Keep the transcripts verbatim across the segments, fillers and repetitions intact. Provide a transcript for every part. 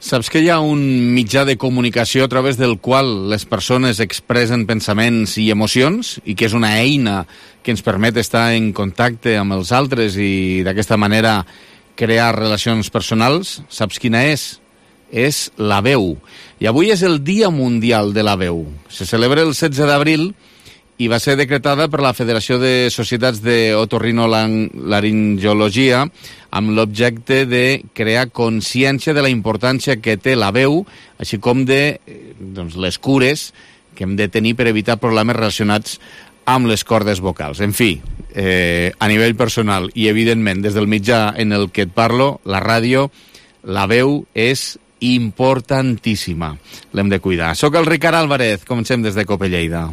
Saps que hi ha un mitjà de comunicació a través del qual les persones expressen pensaments i emocions i que és una eina que ens permet estar en contacte amb els altres i d'aquesta manera crear relacions personals? Saps quina és? És la veu. I avui és el Dia Mundial de la Veu. Se celebra el setze d'abril i va ser decretada per la Federació de Societats d'Otorrinolaringologia amb l'objecte de crear consciència de la importància que té la veu, així com de doncs, les cures que hem de tenir per evitar problemes relacionats amb les cordes vocals. En fi, eh, a nivell personal i, evidentment, des del mitjà en el que et parlo, la ràdio, la veu és importantíssima. L'hem de cuidar. Soc el Ricard Álvarez. Comencem des de Cope Lleida.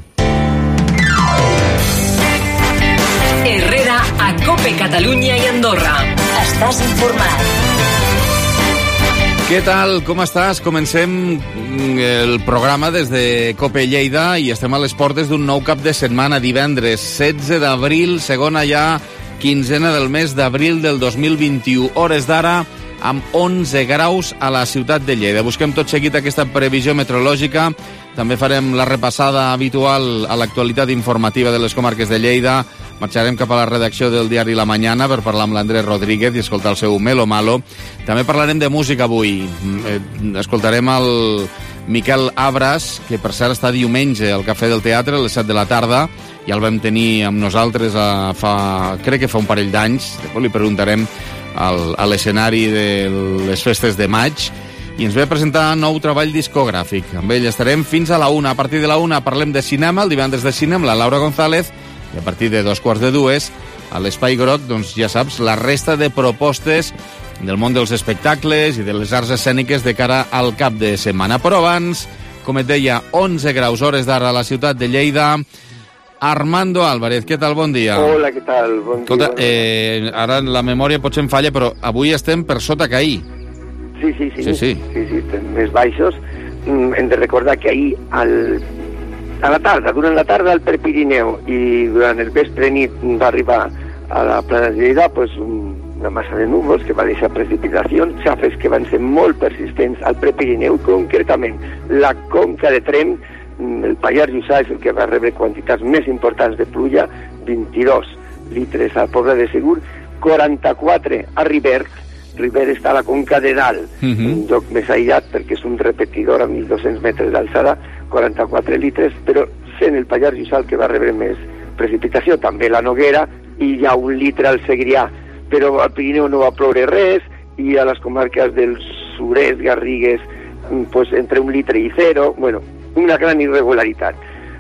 Herrera a Cope Catalunya i Andorra. Estàs informat. Què tal? Com estàs? Comencem el programa des de Cope Lleida i estem a les portes d'un nou cap de setmana, divendres setze d'abril, segona ja quinzena del mes d'abril del dos mil vint-i-u. Hores d'ara amb onze graus a la ciutat de Lleida. Busquem tot seguit aquesta previsió meteorològica. També farem la repassada habitual a l'actualitat informativa de les comarques de Lleida. Marxarem cap a la redacció del diari La Mañana per parlar amb l'Andrés Rodríguez i escoltar el seu Melo Malo. També parlarem de música avui. Escoltarem el Miquel Abras, que per cert està diumenge al Cafè del Teatre a les set de la tarda. Ja el vam tenir amb nosaltres a fa, crec que fa un parell d'anys. Després li preguntarem al, a l'escenari de les festes de maig i ens ve a presentar nou treball discogràfic. Amb ell estarem fins a la una. A partir de la una parlem de cinema, el divendres de cinema, la Laura González, i a partir de dos quarts de dues, a l'Espai Groc, doncs ja saps, la resta de propostes del món dels espectacles i de les arts escèniques de cara al cap de setmana. Però abans, com et deia, onze graus, hores d'ara a la ciutat de Lleida. Armando Álvarez, què tal? Bon dia. Hola, què tal? Bon dia. Escolta, eh, ara la memòria potser em falla, però avui estem per sota que ahir. Sí, sí, sí. Sí, sí. sí, sí estem més baixos. Mm, hem de recordar que ahir, al, a la tarda, durant la tarda al Prepirineu i durant el vespre nit va arribar a la plana de Lleida pues, una massa de núvols que va deixar precipitacions, xafes que van ser molt persistents al Prepirineu, concretament la Conca de Tremp, el Pallars Jussà és el que va rebre quantitats més importants de pluja, vint-i-dos litres al poble de Segur, quaranta-quatre a Rivert. Rivert està a la Conca de Dalt, uh-huh. un lloc més aïllat perquè és un repetidor a mil dos-cents metres d'alçada, quaranta-quatre litres, però sent el Pallars Jussà el que va rebre més precipitació, també la Noguera, i hi ha un litre al Segrià, però al Pirineu no va ploure res, i a les comarques del Surest, Garrigues, pues, entre un litre i zero, bueno, una gran irregularitat.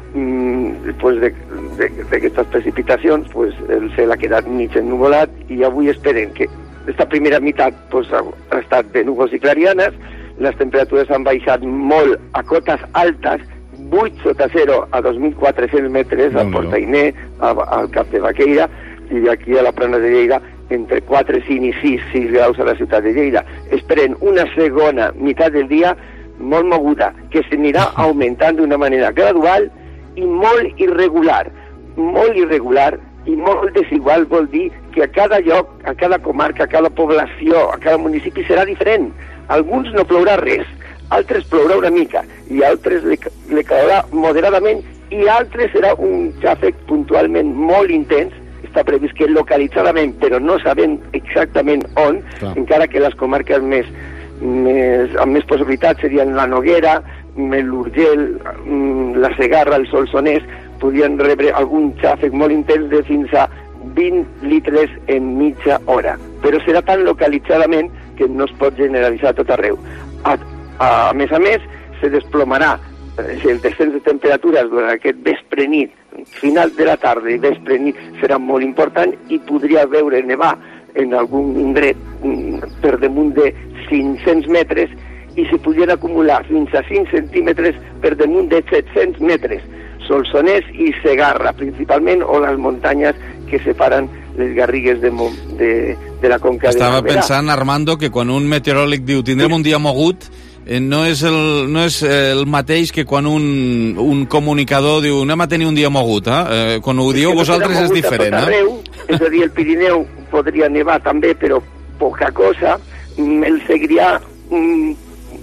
Mm, pues d'aquestes precipitacions pues, el cel ha quedat mig ennuvolat i avui esperem que aquesta primera meitat pues, ha, ha estat de núvols i clarianes, les temperatures han baixat molt a cotes altes, vuit sota zero a dos mil quatre-cents metres al Portainer, al Cap de Baqueira, i aquí a la Plana de Lleida entre quatre, cinc i sis, sis graus a la ciutat de Lleida. Esperem una segona meitat del dia molt moguda, que s'anirà augmentant d'una manera gradual i molt irregular. Molt irregular i molt desigual vol dir que a cada lloc, a cada comarca, a cada població, a cada municipi serà diferent. Alguns no plourà res, altres plourà una mica, i altres le, le caurà moderadament, i altres serà un xàfec puntualment molt intens. Està previst que localitzadament, però no sabem exactament on, clar. Encara que les comarques més Més, amb més possibilitats serien la Noguera, l'Urgell, la Segarra, el Solsonès, podrien rebre algun xàfec molt intens de fins a vint litres en mitja hora. Però serà tan localitzadament que no es pot generalitzar a tot arreu. A, a, a més a més, se desplomarà el descens de temperatures durant aquest vespre nit, final de la tarda i vespre nit serà molt important i podria veure nevar en algun indret per damunt de cinc-cents metres i se podien acumular fins a cinc centímetres per damunt de set-cents metres. Solsonès i Segarra, principalment, o les muntanyes que separen les Garrigues de, de, de la Conca de Estava Barberà. Estava pensant, Armando, que quan un meteoròleg diu tindrem un dia mogut, eh, no és, el, no és el mateix que quan un, un comunicador diu anem a tenir un dia mogut. Eh? Eh, quan ho dieu vosaltres és diferent. Arreu, eh? És a dir, el Pirineu podria nevar també, però poca cosa. El Segrià mm,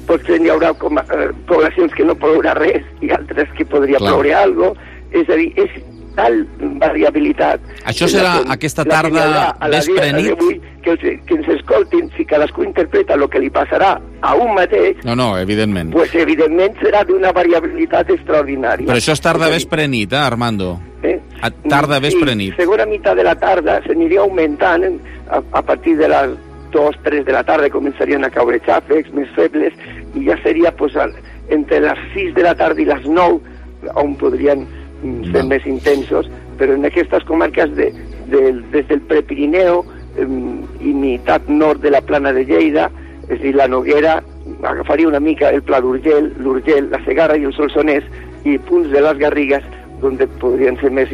potser hi haurà com, eh, poblacions que no plourà res i altres que podria Clar. ploure alguna cosa. És a dir, és tal variabilitat. Això serà la, aquesta la tarda, vespre, nit? Que, els, que ens escoltin, si cadascú interpreta el que li passarà a un mateix, No, no, evidentment. pues evidentment serà d'una variabilitat extraordinària. Però això és tarda, És a dir, vespre, nit, eh, Armando? Eh? A tarda, vespre, sí, nit. segona meitat de la tarda s'aniria augmentant a, a partir de les dos, tres de la tarda començarien a caure xàfecs més febles i ja seria pues, al, entre les sis de la tarda i les nou on podrien mm, ser Val. més intensos, però en aquestes comarques de, de, des del Prepirineu eh, i meitat nord de la plana de Lleida, és a dir, la Noguera agafaria una mica el Pla d'Urgell, l'Urgell, la Segarra i el Solsonès i punts de les Garrigues on podrien ser més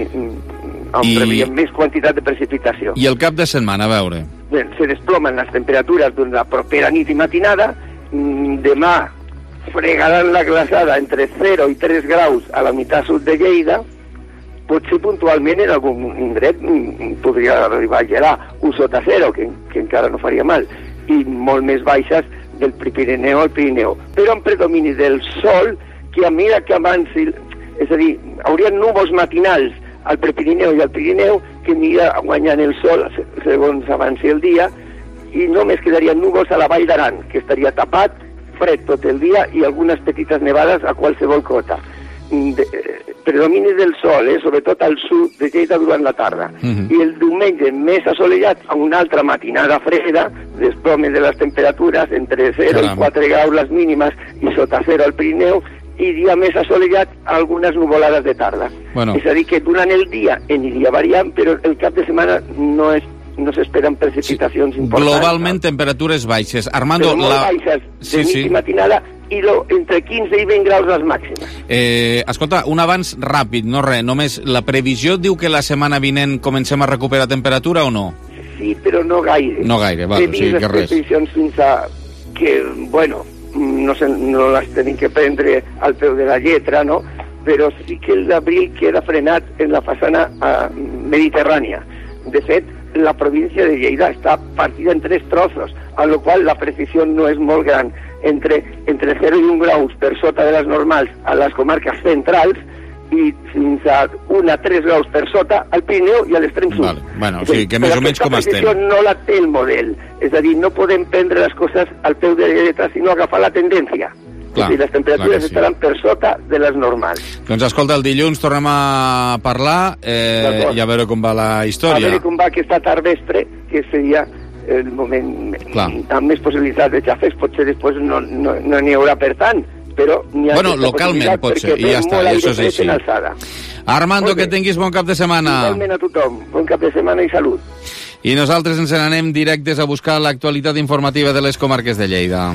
on I- preveiem més quantitat de precipitació. I el cap de setmana, a veure. Bé, se desplomen les temperatures durant la propera nit i matinada. Mm, Demà fregaran la glaçada entre zero i tres graus a la meitat sud de Lleida. Potser puntualment en algun indret mm, podria arribar a gelar un sota zero, que, que encara no faria mal, i molt més baixes del Pirineu al Pirineu. Però amb predomini del sol, que a mesura que avanci, és a dir, haurien núvols matinals al Prepirineu i al Pirineu que aniria guanyant el sol se- segons avanci el dia, i només quedarien núvols a la Vall d'Aran, que estaria tapat, fred tot el dia i algunes petites nevades a qualsevol cota. Mm, De, eh, predomini del sol, eh, sobretot al sud de Lleida durant la tarda. Mhm. I el diumenge més assolellat, amb una altra matinada freda, desplome de les temperatures entre zero Caram. i quatre graus les mínimes i sota zero al Pirineu, i dia més assolellat, algunes nuvolades de tarda. Bueno. És a dir, que durant el dia aniria variant, però el cap de setmana no és no s'esperen precipitacions importants. Globalment, temperatures baixes. Armando, però molt la... baixes de Sí, nit sí. i matinada, i lo, entre quinze i vint graus les màximes. Eh, escolta, un avanç ràpid, no res, només la previsió diu que la setmana vinent comencem a recuperar temperatura o no? Sí, però no gaire. No gaire, val, He o vist sigui que les res. previsions fins a que, bueno, no, se, no les tenim que prendre al peu de la lletra, no? Però sí que l'abril queda frenat en la façana eh, mediterrània. De fet, la província de Lleida està partida en tres trossos, a lo qual la precisió no és molt gran. Entre, entre zero i un graus per sota de les normals a les comarques centrals i fins a un a tres graus per sota al Pirineu i a l'extrem sud. Vale. Bueno, o sigui que més o menys com estem. Però aquesta precisió no la té el model. És a dir, no podem prendre les coses al peu de la lletra, sinó agafar la tendència. Clar, és a dir, les temperatures clar que sí. estaran per sota de les normals. Doncs escolta, el dilluns tornem a parlar eh, D'acord. i a veure com va la A història. veure com va aquesta tarda vespre, que seria el moment Clar. amb més possibilitats de xafes. Potser després no n'hi no, no n'hi haurà per tant, però n'hi ha Bueno, aquesta localment possibilitat pot ser, perquè i ja ve està, molt i aire això és fred així. en alçada. Armando, Molt bé. que tinguis bon cap de setmana. Igualment a tothom. Bon cap de setmana i salut. I nosaltres ens n'anem directes a buscar l'actualitat informativa de les comarques de Lleida.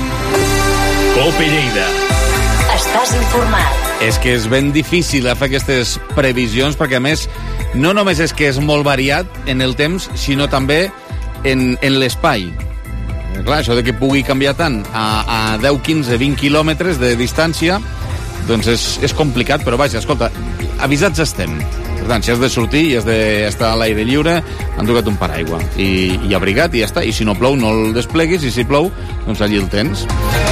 Cope Lleida. Estàs informat. És que és ben difícil fer aquestes previsions, perquè a més no només és que és molt variat en el temps, sinó també en, en l'espai. Eh, Clar, això de que pugui canviar tant a, a deu, quinze, vint quilòmetres de distància, doncs és, és complicat, però vaja, escolta, avisats estem. Per tant, si has de sortir i has d'estar a l'aire lliure, enduga't un paraigua i, i abrigat i ja està. I si no plou, no el despleguis, i si plou, doncs allí el tens.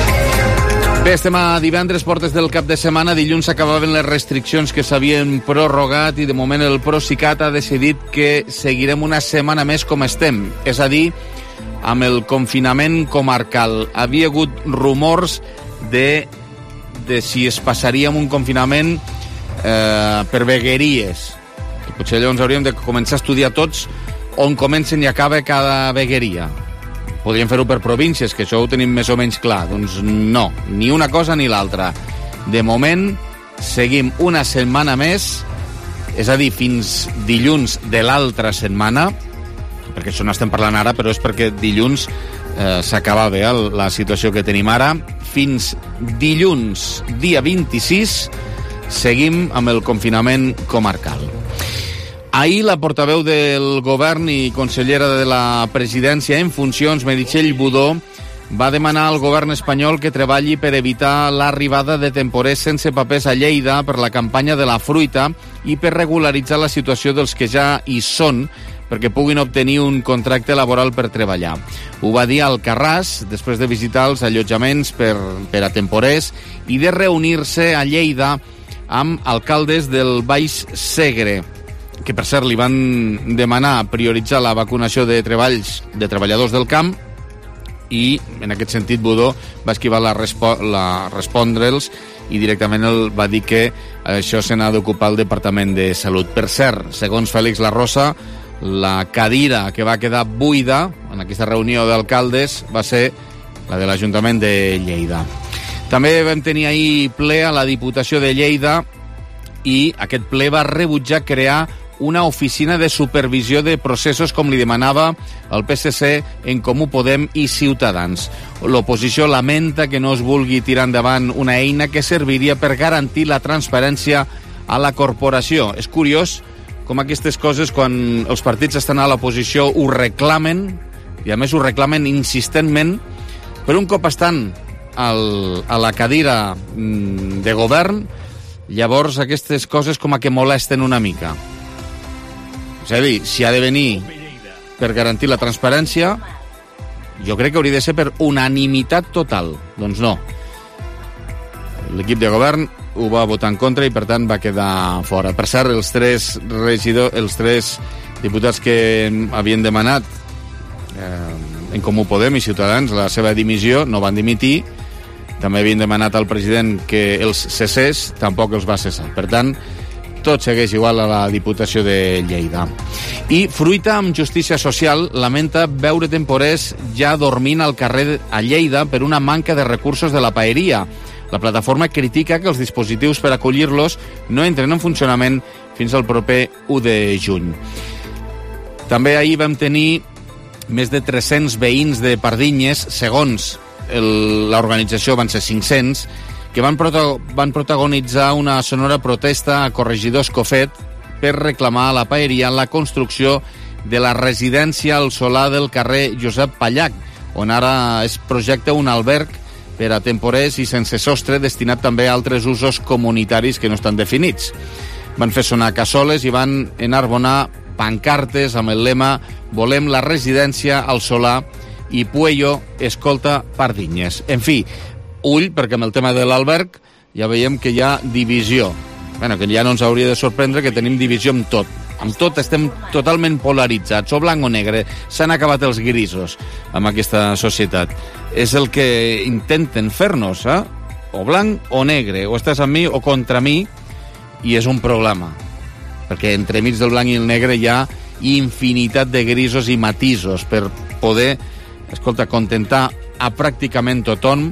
Bé, estem a divendres, portes del cap de setmana. Dilluns s'acabaven les restriccions que s'havien prorrogat i de moment el Procicat ha decidit que seguirem una setmana més com estem. És a dir, amb el confinament comarcal. Havia hagut rumors de, de si es passaria amb un confinament eh, per vegueries. Que potser llavors hauríem de començar a estudiar tots on comencen i acaba cada vegueria. Podríem fer-ho per províncies, que això ho tenim més o menys clar. Doncs no, ni una cosa ni l'altra. De moment, seguim una setmana més, és a dir, fins dilluns de l'altra setmana, perquè això no estem parlant ara, però és perquè dilluns eh, s'acaba bé el, la situació que tenim ara. Fins dilluns, dia vint-i-sis, seguim amb el confinament comarcal. Ahir la portaveu del govern i consellera de la presidència en funcions, Meritxell Budó, va demanar al govern espanyol que treballi per evitar l'arribada de temporers sense papers a Lleida per la campanya de la fruita i per regularitzar la situació dels que ja hi són perquè puguin obtenir un contracte laboral per treballar. Ho va dir Alcarràs després de visitar els allotjaments per, per a temporers i de reunir-se a Lleida amb alcaldes del Baix Segre, que per cert li van demanar prioritzar la vacunació de treballs de treballadors del camp, i en aquest sentit Budó va esquivar la, respo la respondre'ls i directament el va dir que això se n'ha d'ocupar el Departament de Salut. Per cert, segons Fèlix La Rosa, la cadira que va quedar buida en aquesta reunió d'alcaldes va ser la de l'Ajuntament de Lleida. També vam tenir ahir ple a la Diputació de Lleida i aquest ple va rebutjar crear una oficina de supervisió de processos com li demanava el P S C, En Comú Podem i Ciutadans. L'oposició lamenta que no es vulgui tirar endavant una eina que serviria per garantir la transparència a la corporació. És curiós com aquestes coses, quan els partits estan a l'oposició, ho reclamen, i a més ho reclamen insistentment, però un cop estan al, a la cadira de govern, llavors aquestes coses com a que molesten una mica. És a dir, si ha de venir per garantir la transparència, jo crec que hauria de ser per unanimitat total. Doncs no. L'equip de govern ho va votar en contra i, per tant, va quedar fora. Per cert, els tres regidors, els tres diputats que havien demanat eh, En Comú Podem i Ciutadans la seva dimissió no van dimitir. També havien demanat al president que els cessés, tampoc els va cessar. Per tant, tot segueix igual a la Diputació de Lleida. I Fruita amb Justícia Social lamenta veure temporers ja dormint al carrer a Lleida per una manca de recursos de la paeria. La plataforma critica que els dispositius per acollir-los no entren en funcionament fins al proper u de juny. També ahir vam tenir més de tres-cents veïns de Pardinyes, segons l'organització van ser cinc-cents, que van, prota van protagonitzar una sonora protesta a Corregidor Escofet per reclamar a la paeria la construcció de la residència al solar del carrer Josep Pallac, on ara es projecta un alberg per a temporers i sense sostre, destinat també a altres usos comunitaris que no estan definits. Van fer sonar cassoles i van enarbonar pancartes amb el lema «Volem la residència al solar» i Puello escolta Pardinyes. En fi, ull, perquè amb el tema de l'alberg ja veiem que hi ha divisió. Bueno, que ja no ens hauria de sorprendre que tenim divisió amb tot. Amb tot estem totalment polaritzats, o blanc o negre. S'han acabat els grisos amb aquesta societat. És el que intenten fer-nos, eh? O blanc o negre, o estàs amb mi o contra mi, i és un problema. Perquè entremig del blanc i el negre hi ha infinitat de grisos i matisos per poder, escolta, contentar a pràcticament tothom,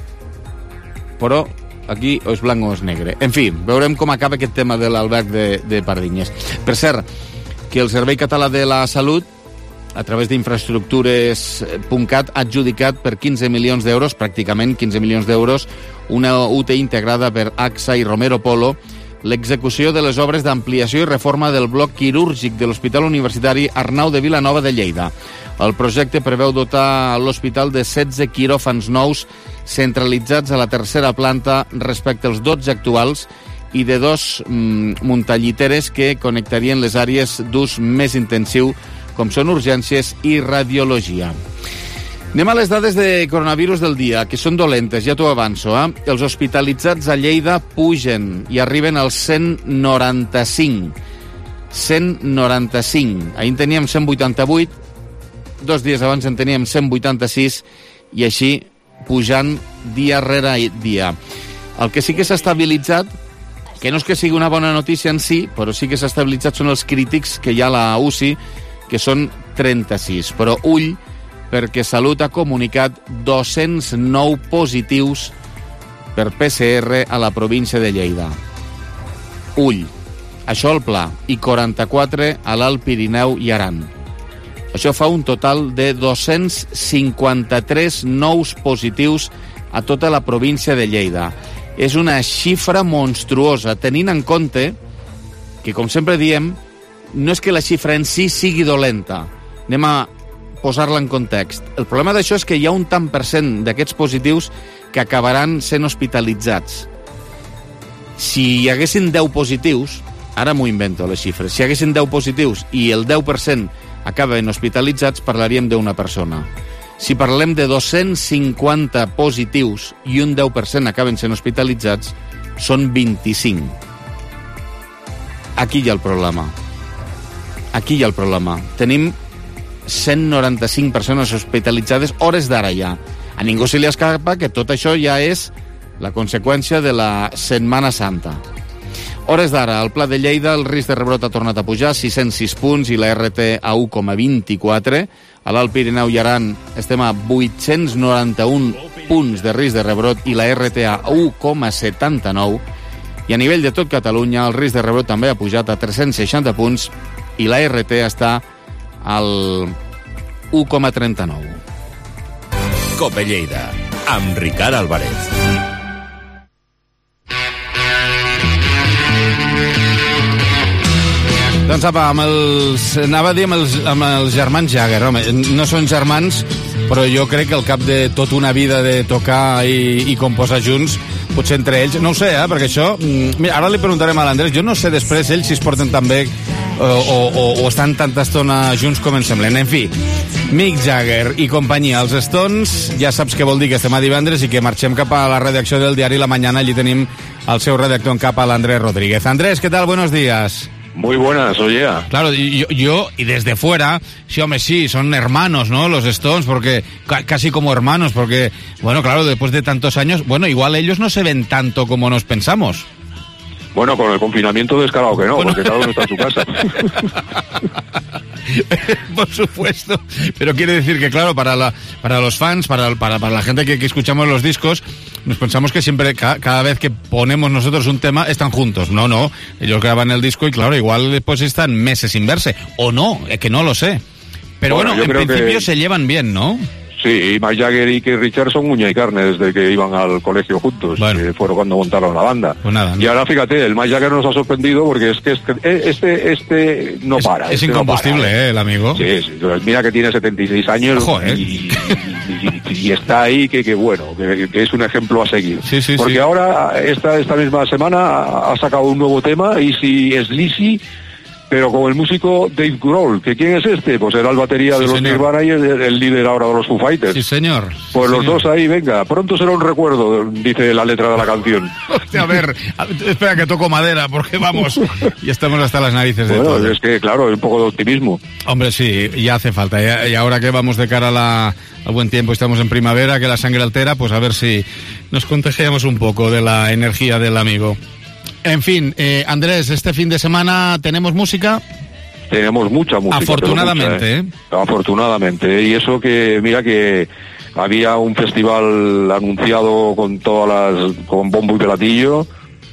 però aquí o és blanc o és negre. En fi, veurem com acaba aquest tema de l'alberg de, de Pardinyes. Per cert, que el Servei Català de la Salut, a través d'infraestructures punt cat, ha adjudicat per quinze milions d'euros, pràcticament quinze milions d'euros, una U T I integrada per A X A i Romero Polo, l'execució de les obres d'ampliació i reforma del bloc quirúrgic de l'Hospital Universitari Arnau de Vilanova de Lleida. El projecte preveu dotar l'hospital de setze quiròfans nous centralitzats a la tercera planta respecte als dotze actuals i de dos mm, muntalliteres que connectarien les àrees d'ús més intensiu, com són urgències i radiologia. Anem a les dades de coronavirus del dia, que són dolentes, ja t'ho avanço. Eh? Els hospitalitzats a Lleida pugen i arriben als cent noranta-cinc. cent noranta-cinc. Ahir en teníem cent vuitanta-vuit, dos dies abans en teníem cent vuitanta-sis, i així pujant dia rere dia. El que sí que s'ha estabilitzat, que no és que sigui una bona notícia en si, però sí que s'ha estabilitzat, són els crítics que hi ha a la U C I, que són trenta-sis. Però ull, perquè Salut ha comunicat dos-cents nou positius per P C R a la província de Lleida. Ull, això al Pla, i quaranta-quatre a l'Alt Pirineu i Aran. Això fa un total de dos-cents cinquanta-tres nous positius a tota la província de Lleida. És una xifra monstruosa, tenint en compte que, com sempre diem, no és que la xifra en si sigui dolenta. Anem a posar-la en context. El problema d'això és que hi ha un tant per cent d'aquests positius que acabaran sent hospitalitzats. Si hi haguessin deu positius, ara m'ho invento les xifres, si hi haguessin deu positius i el deu per cent acaben hospitalitzats, parlaríem d'una persona. Si parlem de dos-cents cinquanta positius i un deu per cent acaben sent hospitalitzats, són vint-i-cinc. Aquí hi ha el problema. Aquí hi ha el problema. Tenim cent noranta-cinc persones hospitalitzades hores d'ara ja. A ningú se li escapa que tot això ja és la conseqüència de la Setmana Santa. Hores d'ara, al Pla de Lleida, el risc de rebrot ha tornat a pujar, sis-cents sis punts, i la R T a un coma vint-i-quatre. A l'Alt Pirineu i Aran estem a vuit-cents noranta-un punts de risc de rebrot i la R T a un coma setanta-nou. I a nivell de tot Catalunya, el risc de rebrot també ha pujat a tres-cents seixanta punts i la R T està al un coma trenta-nou. Cope Lleida, amb Ricard Álvarez. Doncs apa, amb els, anava a dir amb els, amb els germans Jagger. Home, no són germans, però jo crec que al cap de tota una vida de tocar i, i composar junts, potser entre ells, no ho sé, eh, perquè això... Mira, ara li preguntarem a l'Andrés, jo no sé després ells si es porten tan bé o, o, o, o estan tanta estona junts com ens semblen. En fi, Mick Jagger i companyia, els Stones, ja saps què vol dir que estem a divendres i que marxem cap a la redacció del diari La Mañana. Allí tenim el seu redactor en cap, l'Andrés Rodríguez. Andrés, ¿qué tal? Buenos días. Muy buenas, oye. Claro, yo, yo, y desde fuera, sí, hombre, sí, son hermanos, ¿no? Los Stones, porque ca- casi como hermanos, porque, bueno, claro, después de tantos años, bueno, igual ellos no se ven tanto como nos pensamos. Bueno, con el confinamiento descarado que no, bueno. Porque cada uno está en su casa. Por supuesto, pero quiere decir que, claro, para la, para los fans, para, para, para la gente que, que escuchamos los discos, nos pensamos que siempre, ca, cada vez que ponemos nosotros un tema, están juntos. No, no, ellos graban el disco y, claro, igual después están meses sin verse. O no, es que no lo sé. Pero bueno, bueno en principio que... se llevan bien, ¿no? Sí, y Mick Jagger y Keith Richards son uña y carne desde que iban al colegio juntos, bueno. que fueron cuando montaron la banda. Pues nada, ¿no? Y ahora fíjate, el Mick Jagger nos ha sorprendido porque es que este este, este no es, para. Es este incombustible, no para, ¿eh? El amigo. Sí, sí, mira que tiene setenta y seis años. Ojo, ¿eh? y, y, y, y está ahí que, que bueno, que, que es un ejemplo a seguir. Sí, sí, porque sí. ahora, esta, esta misma semana, ha sacado un nuevo tema, Easy Sleazy, pero con el músico Dave Grohl. ¿Que quién es este? Pues era el batería sí, de los señor. Nirvana y el, el líder ahora de los Foo Fighters. Sí, señor. Pues sí, los señor. dos ahí, venga, pronto será un recuerdo, dice la letra de la canción. Hostia, a ver, espera que toco madera, porque vamos, y estamos hasta las narices de bueno, todo. Es que, claro, un poco de optimismo. Hombre, sí, ya hace falta. Y, y ahora que vamos de cara a la, al buen tiempo, estamos en primavera, que la sangre altera, pues a ver si nos contagiamos un poco de la energía del amigo. En fin, eh, Andrés, este fin de semana tenemos música... Tenemos mucha música. Afortunadamente, mucha, ¿eh? Afortunadamente. Y eso que, mira que había un festival anunciado con todas las, con bombo y platillo,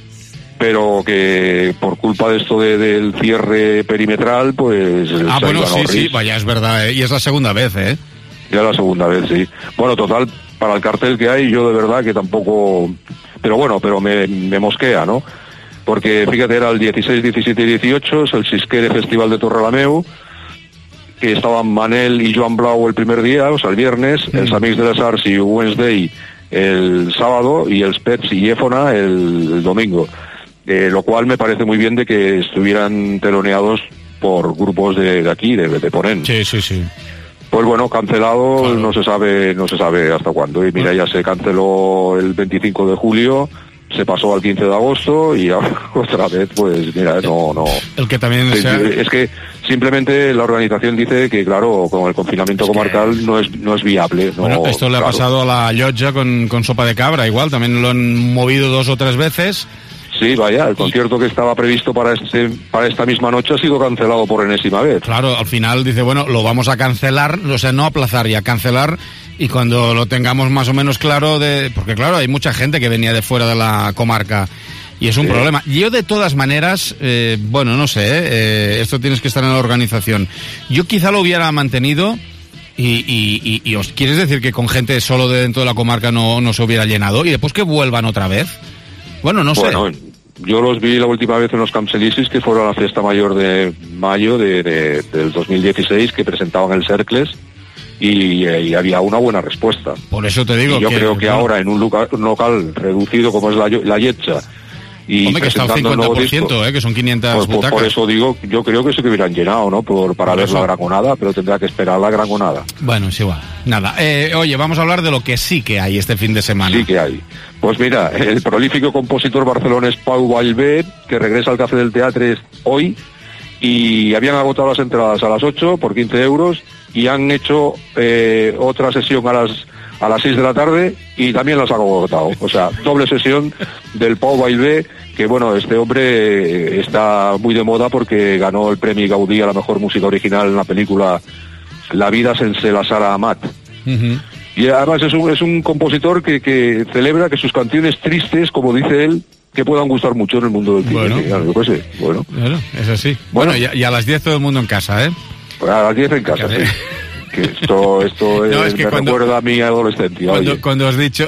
pero que por culpa de esto de, del cierre perimetral, pues... Ah, bueno, sí, sí, vaya, es verdad, ¿eh? Y es la segunda vez, ¿eh? Ya la segunda vez, sí. Bueno, total, para el cartel que hay, yo de verdad que tampoco... Pero bueno, pero me, me mosquea, ¿no? Porque, fíjate, era el dieciséis, diecisiete y dieciocho, es el Sisquere Festival de Torrelameu, que estaban Manel y Joan Blau el primer día, o sea, el viernes, mm. el Samix de les Arts y Wednesday el sábado, y el Spets y Éfona el, el domingo. Eh, lo cual me parece muy bien de que estuvieran teloneados por grupos de, de aquí, de, de Ponent. Sí, sí, sí. Pues bueno, cancelado, claro. no se sabe, no se sabe hasta cuándo. Y mira, ya se canceló el veinticinco de julio, se pasó al quince de agosto y ahora otra vez, pues mira, no, no. El que también es, sea... es que simplemente la organización dice que, claro, con el confinamiento es comarcal que... no es no es viable. No, bueno, esto le claro. ha pasado a la Llotja con, con Sopa de Cabra, igual, también lo han movido dos o tres veces. Sí, vaya, el concierto que estaba previsto para este para esta misma noche ha sido cancelado por enésima vez. Claro, al final dice, bueno, lo vamos a cancelar, o sea, no aplazar y a cancelar, y cuando lo tengamos más o menos claro, de porque claro, hay mucha gente que venía de fuera de la comarca y es un sí. problema. Yo de todas maneras, eh, bueno, no sé, eh, esto tienes que estar en la organización. Yo quizá lo hubiera mantenido y, y, y, y os quieres decir que con gente solo de dentro de la comarca no, no se hubiera llenado y después que vuelvan otra vez. Bueno, no bueno, sé. Yo los vi la última vez en los Camps Elisis, que fueron a la fiesta mayor de mayo de, de, del dos mil dieciséis, que presentaban el Cercles, y, y había una buena respuesta. Por eso te digo y yo que... creo que bueno, ahora en un local, un local reducido como es la, la Yetcha, y hombre, que está al cincuenta por ciento, eh, que son quinientas pues, butacas. Por eso digo, yo creo que sí que hubieran llenado, ¿no? Por, para por ver eso. La Grangonada, pero tendrá que esperar la Grangonada. Bueno, es igual. Nada. Eh, oye, vamos a hablar de lo que sí que hay este fin de semana. Sí que hay. Pues mira, el prolífico compositor barcelonés Pau Vallvé, que regresa al Café del Teatre hoy, y habían agotado las entradas a las ocho por quince euros y han hecho eh, otra sesión a las a las seis de la tarde y también las han agotado. O sea, doble sesión del Pau Vallvé, que bueno, este hombre está muy de moda porque ganó el Premi Gaudí a la mejor música original en la película La vida sense la Sara Amat. Uh-huh. Y además es un, es un compositor que, que celebra que sus canciones tristes, como dice él, que puedan gustar mucho en el mundo del cine. Bueno, yo qué sé, bueno. Bueno, es así. Bueno, bueno y, y a las diez todo el mundo en casa, ¿eh? A las diez en casa, sí. Que esto esto no, es, es que me cuando, recuerda a mi adolescencia. Cuando, cuando has dicho...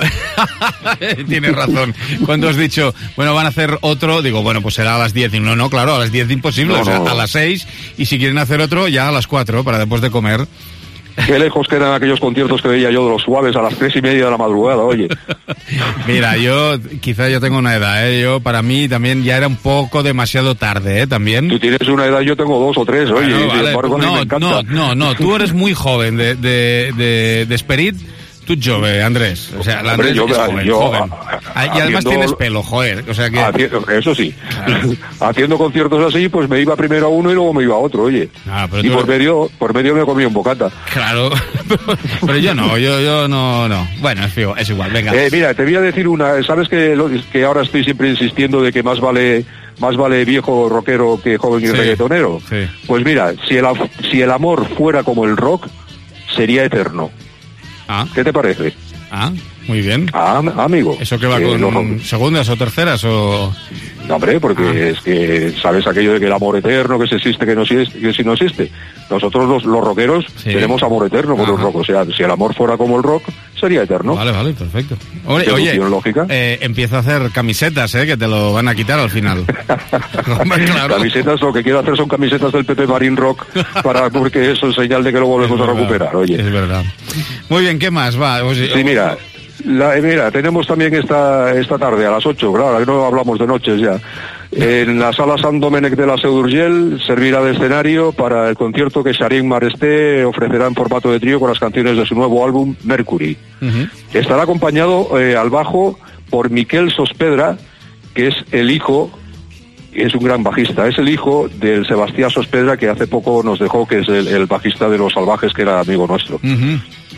Tienes razón. Cuando has dicho, bueno, van a hacer otro, digo, bueno, pues será a las diez. Y no, no, claro, a las diez imposible, no, o sea, no. a las seis. Y si quieren hacer otro, ya a las cuatro, para después de comer. Qué lejos quedan aquellos conciertos que veía yo de los Suaves a las tres y media de la madrugada, oye. Mira, yo quizá yo tengo una edad, ¿eh? Yo, para mí, también ya era un poco demasiado tarde, ¿eh? También. Tú tienes una edad, yo tengo dos o tres, oye. Bueno, vale. Sin embargo, no, me encanta. no, no, no, tú eres muy joven de, de, de, de Esperit. Tú jove, Andrés. O sea, la Andrés Hombre, yo, es joven, yo, joven. A, y además haciendo, tienes pelo, joder. O sea que... Haciendo, eso sí. Claro. Haciendo conciertos así, pues me iba primero a uno y luego me iba a otro, oye. Ah, pero y por eres... medio por medio me comí un bocata. Claro. pero, pero yo no, yo yo no, no. Bueno, es, es igual, venga. Eh, mira, te voy a decir una. ¿Sabes que, lo, que ahora estoy siempre insistiendo de que más vale... más vale viejo rockero que joven y sí, reggaetonero? Sí. Pues mira, si el, si el amor fuera como el rock, sería eterno. Ah. ¿Qué te parece? Ah, muy bien. Ah, amigo. ¿Eso que va eh, con no, segundas o terceras o...? No, hombre, porque ah. es que sabes aquello de que el amor eterno, que se existe, que no existe, que si no existe. Nosotros los, los rockeros sí. tenemos amor eterno por Ajá. los rock. O sea, si el amor fuera como el rock, sería eterno. Vale, vale, perfecto. Oye, oye lógica. Eh, empieza a hacer camisetas, ¿eh? Que te lo van a quitar al final. Hombre, claro. Camisetas, lo que quiero hacer son camisetas del Pepe Marín Rock, para porque eso es señal de que lo volvemos a recuperar, oye. Es verdad. Muy bien, ¿qué más? Va. Oye, sí, mira... La, mira, tenemos también esta esta tarde a las ocho, claro, que no hablamos de noches ya. En la sala San Domènec de la Seu d'Urgell servirá de escenario para el concierto que Xarín Maresté ofrecerá en formato de trío con las canciones de su nuevo álbum Mercury. Uh-huh. Estará acompañado eh, al bajo por Miquel Sospedra, que es el hijo, es un gran bajista, es el hijo del Sebastián Sospedra, que hace poco nos dejó, que es el, el bajista de Los Salvajes, que era amigo nuestro. Uh-huh.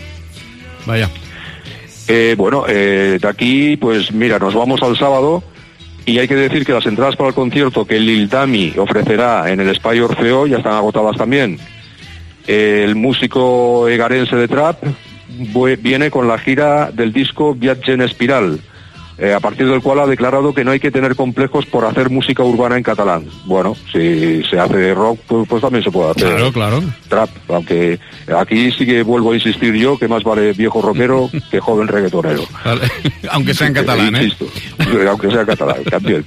Vaya. Eh, bueno, eh, de aquí, pues mira, nos vamos al sábado y hay que decir que las entradas para el concierto que Lil Dami ofrecerá en el Espai Orfeo ya están agotadas también. Eh, el músico egarense de trap viene con la gira del disco Viatge en Espiral, eh, a partir del cual ha declarado que no hay que tener complejos por hacer música urbana en catalán. Bueno, si se hace rock, pues, pues también se puede hacer claro, claro. trap, aunque aquí sí que vuelvo a insistir yo que más vale viejo rockero que joven reggaetonero. Vale. Aunque sea en catalán, ¿eh? Insisto, aunque sea en catalán, también.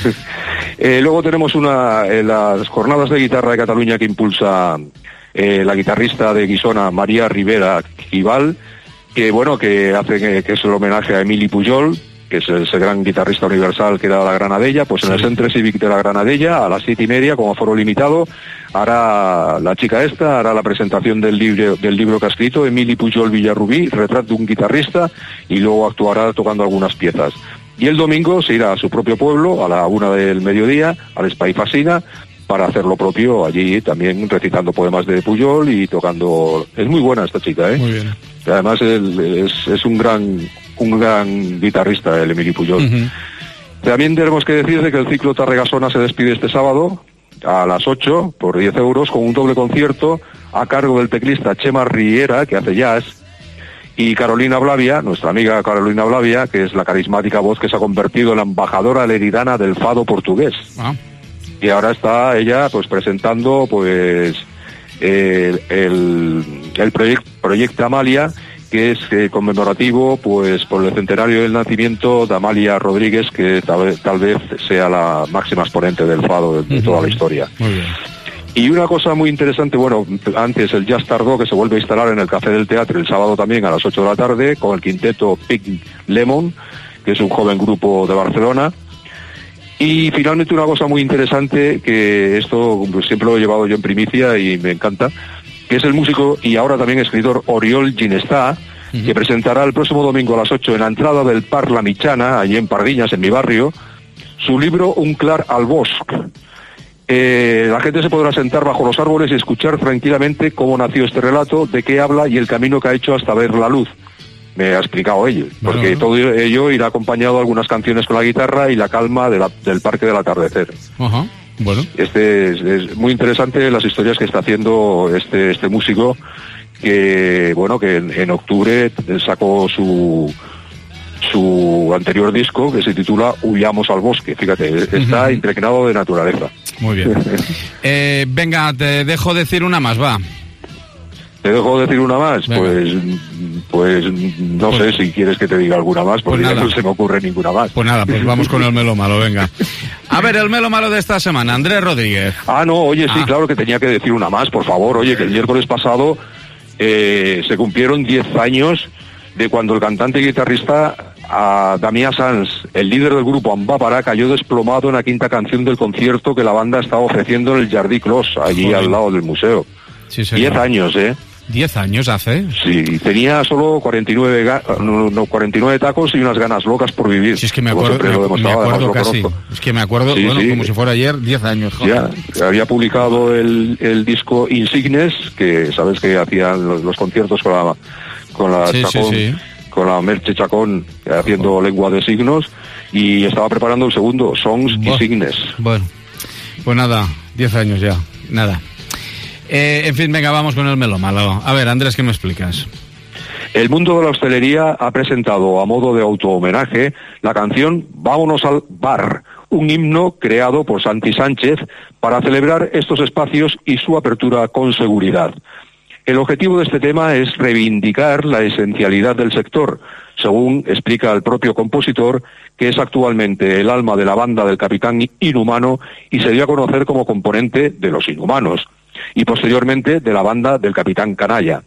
eh, luego tenemos una eh, las jornadas de guitarra de Cataluña que impulsa eh, la guitarrista de Guisona, María Rivera Gival, que bueno, que hace que, que es el homenaje a Emili Pujol, que es ese gran guitarrista universal que era la Granadella, pues sí. En el Centre Cívic de la Granadella, a las siete y media, como aforo limitado, hará la chica esta, hará la presentación del libro, del libro que ha escrito, Emili Pujol Villarrubí, retrato de un guitarrista, y luego actuará tocando algunas piezas. Y el domingo se irá a su propio pueblo, a la una del mediodía, al Espai Fascina, para hacer lo propio allí, también recitando poemas de Pujol y tocando... Es muy buena esta chica, ¿eh? Muy bien. Y además él es, es un gran... un gran guitarrista, el Emili Pujol. Uh-huh. También tenemos que decir de que el ciclo Tarregasona se despide este sábado a las ocho por diez euros con un doble concierto a cargo del teclista Chema Riera, que hace jazz, y Carolina Blavia, nuestra amiga Carolina Blavia, que es la carismática voz que se ha convertido en la embajadora leridana del fado portugués. Ah. Y ahora está ella pues presentando pues el, el, el proyecto Proyecto Amalia, que es eh, conmemorativo pues por el centenario del nacimiento de Amalia Rodríguez, que tal vez, tal vez sea la máxima exponente del fado de, de uh-huh. toda la historia. Muy bien. Y una cosa muy interesante, bueno, antes el Jazz tardó, que se vuelve a instalar en el Café del Teatre el sábado también a las ocho de la tarde, con el quinteto Pink Lemon, que es un joven grupo de Barcelona. Y finalmente una cosa muy interesante, que esto pues, siempre lo he llevado yo en primicia y me encanta, que es el músico y ahora también escritor Oriol Ginestà, uh-huh. que presentará el próximo domingo a las ocho en la entrada del Parc La Mitjana, allí en Pardiñas, en mi barrio, su libro Un clar al bosc. Eh, la gente se podrá sentar bajo los árboles y escuchar tranquilamente cómo nació este relato, de qué habla y el camino que ha hecho hasta ver la luz. Me ha explicado ello, porque uh-huh. todo ello irá acompañado de algunas canciones con la guitarra y la calma de la, del Parque del Atardecer. Uh-huh. Bueno. Este es, es muy interesante las historias que está haciendo este este músico, que bueno que en, en octubre sacó su su anterior disco, que se titula Huyamos al bosque. Fíjate, está uh-huh. impregnado de naturaleza. Muy bien. eh, venga, te dejo decir una más, va. ¿Te dejo decir una más? Venga. Pues pues no pues, sé si quieres que te diga alguna más, porque pues ya no se me ocurre ninguna más. Pues nada, pues vamos con el Melo Malo, venga. A ver, el Melo Malo de esta semana, Andrés Rodríguez. Ah, no, oye, sí, ah. claro que tenía que decir una más, por favor. Oye, que el miércoles pasado eh, se cumplieron diez años de cuando el cantante y guitarrista a Damià Sans, el líder del grupo Ambapara, cayó desplomado en la quinta canción del concierto que la banda estaba ofreciendo en el Jardí Clos, allí Joder. al lado del museo. Sí, diez años, ¿eh? ¿Diez años hace? Sí, tenía solo cuarenta y nueve, ga- no, no, cuarenta y nueve tacos y unas ganas locas por vivir. Sí, es que me acuerdo, me, me acuerdo casi. Es que me acuerdo, sí, bueno, sí. como si fuera ayer, diez años. Joder. Ya, había publicado el, el disco Insignes, que sabes que hacían los, los conciertos con la, con la sí, Chacón, sí, sí. con la Merche Chacón, haciendo oh. lengua de signos, y estaba preparando el segundo, Songs bueno, y Signes. Bueno, pues nada, diez años ya, nada. Eh, en fin, venga, vamos con el Melo Malo. A ver, Andrés, ¿qué me explicas? El mundo de la hostelería ha presentado a modo de auto-homenaje la canción Vámonos al bar, un himno creado por Santi Sánchez para celebrar estos espacios y su apertura con seguridad. El objetivo de este tema es reivindicar la esencialidad del sector, según explica el propio compositor, que es actualmente el alma de la banda del Capitán Inhumano y se dio a conocer como componente de Los Inhumanos, y posteriormente de la banda del Capitán Canalla.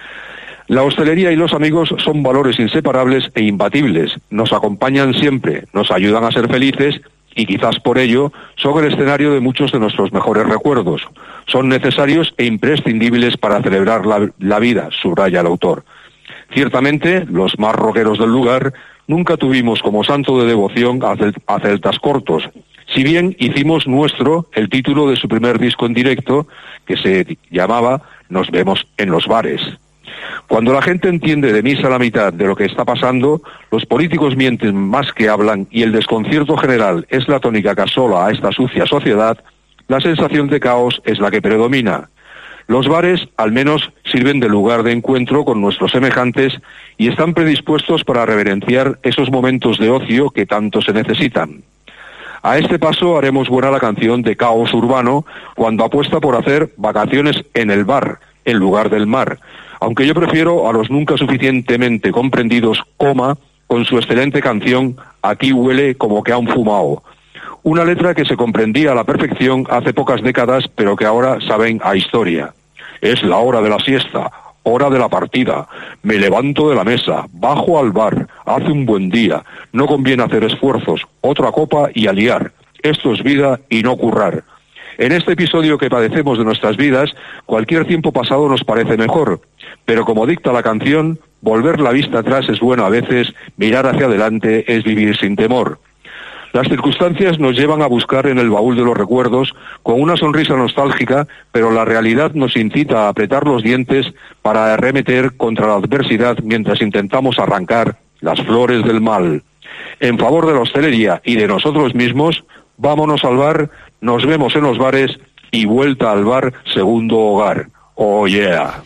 La hostelería y los amigos son valores inseparables e imbatibles, nos acompañan siempre, nos ayudan a ser felices y quizás por ello son el escenario de muchos de nuestros mejores recuerdos. Son necesarios e imprescindibles para celebrar la, la vida, subraya el autor. Ciertamente, los más rockeros del lugar nunca tuvimos como santo de devoción a, cel- a celtas cortos, si bien hicimos nuestro el título de su primer disco en directo, que se llamaba Nos vemos en los bares. Cuando la gente entiende de misa a la mitad de lo que está pasando, los políticos mienten más que hablan y el desconcierto general es la tónica que asola a esta sucia sociedad, la sensación de caos es la que predomina. Los bares, al menos, sirven de lugar de encuentro con nuestros semejantes y están predispuestos para reverenciar esos momentos de ocio que tanto se necesitan. A este paso haremos buena la canción de Caos Urbano cuando apuesta por hacer vacaciones en el bar, en lugar del mar, aunque yo prefiero a los nunca suficientemente comprendidos Coma con su excelente canción Aquí huele como que han fumao. Una letra que se comprendía a la perfección hace pocas décadas, pero que ahora saben a historia. Es la hora de la siesta, hora de la partida. Me levanto de la mesa, bajo al bar, hace un buen día. No conviene hacer esfuerzos, otra copa y aliar. Esto es vida y no currar. En este episodio que padecemos de nuestras vidas, cualquier tiempo pasado nos parece mejor. Pero como dicta la canción, volver la vista atrás es bueno a veces, mirar hacia adelante es vivir sin temor. Las circunstancias nos llevan a buscar en el baúl de los recuerdos con una sonrisa nostálgica, pero la realidad nos incita a apretar los dientes para arremeter contra la adversidad mientras intentamos arrancar las flores del mal. En favor de la hostelería y de nosotros mismos, vámonos al bar, nos vemos en los bares y vuelta al bar, segundo hogar. Oh yeah.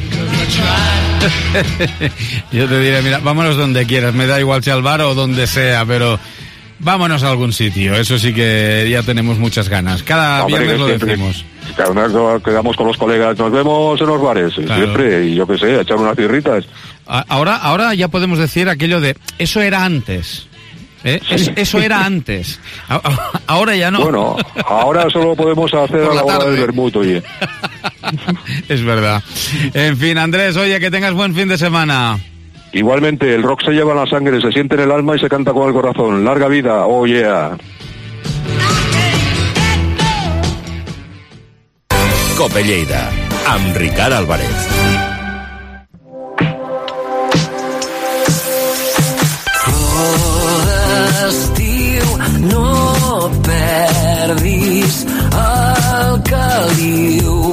Yo te diré, mira, vámonos donde quieras, me da igual si al bar o donde sea, pero vámonos a algún sitio, eso sí que ya tenemos muchas ganas. Cada Hombre, viernes lo siempre, decimos. Cada vez quedamos con los colegas, nos vemos en los bares, claro. Siempre, y yo qué sé, echar unas cirritas. Ahora, ahora ya podemos decir aquello de, eso era antes. ¿Eh? Sí. Es, eso era antes. Ahora ya no. Bueno, ahora solo podemos hacer a la hora del vermut, oye. Es verdad. En fin, Andrés, oye, que tengas buen fin de semana. Igualmente, el rock se lleva en la sangre, se siente en el alma y se canta con el corazón. Larga vida, oh yeah. Cope Lleida, amb Ricard Álvarez. Estiu, no perdis el caliu.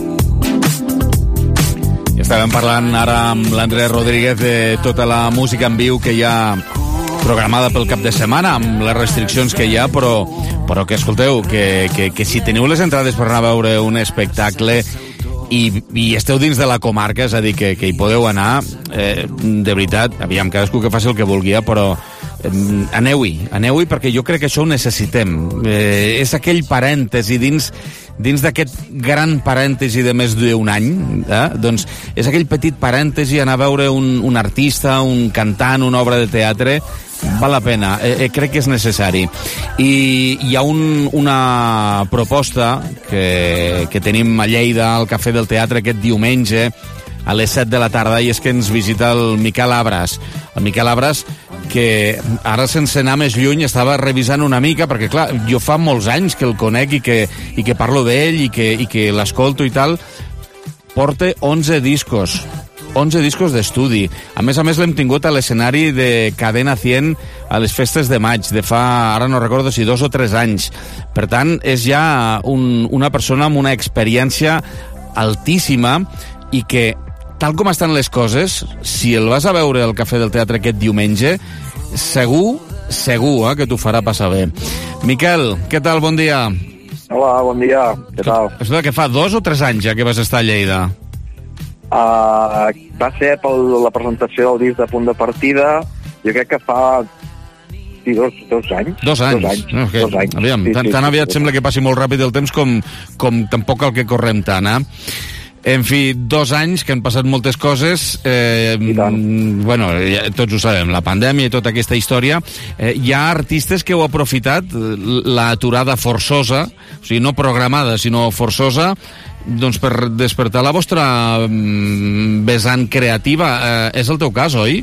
Estàvem parlant ara amb l'Andrés Rodríguez de tota la música en viu que hi ha programada pel cap de setmana, amb les restriccions que hi ha, però, però que escolteu, que, que, que si teniu les entrades per anar a veure un espectacle i, i esteu dins de la comarca, és a dir, que, que hi podeu anar, eh, de veritat, aviam, cadascú que faci el que vulgui, però eh, aneu-hi, aneu-hi, perquè jo crec que això ho necessitem. Eh, és aquell parèntesi dins dins d'aquest gran parèntesi de més d'un any, eh? Doncs és aquell petit parèntesi anar a veure un, un artista, un cantant, una obra de teatre, val la pena, eh, eh, crec que és necessari. I hi ha un, una proposta que, que tenim a Lleida, al Cafè del Teatre, aquest diumenge, a les set de la tarda, i és que ens visita el Miquel Abras. El Miquel Abras, que ara sense anar més lluny estava revisant una mica, perquè clar, jo fa molts anys que el conec i que, i que parlo d'ell i que, i que l'escolto i tal. Porta onze discos, onze discos d'estudi. A més a més l'hem tingut a l'escenari de Cadena cent a les festes de maig, de fa, ara no recordo si dos o tres anys. Per tant, és ja un, una persona amb una experiència altíssima i que, tal com estan les coses, si el vas a veure al Cafè del Teatre aquest diumenge, segur, segur, eh, que t'ho farà passar bé. Miquel, què tal? Bon dia. Hola, bon dia. Què tal? Escolta, que fa dos o tres anys ja que vas estar a Lleida? Uh, va ser per la presentació del disc de Punt de Partida, jo crec que fa sí, dos, dos anys. Dos anys? Dos anys. No, que, dos anys. Aviam, sí, tan, sí, tan sí, aviat sí, sembla que passi molt ràpid el temps com, com tampoc cal que correm tant, eh? En fi, dos anys que han passat moltes coses, eh, bueno, ja, tots ho sabem, la pandèmia i tota aquesta història. Eh, hi ha artistes que heu aprofitat l'aturada forçosa, o sigui, no programada, sinó forçosa, doncs per despertar la vostra mm, vessant creativa. Eh, és el teu cas, oi?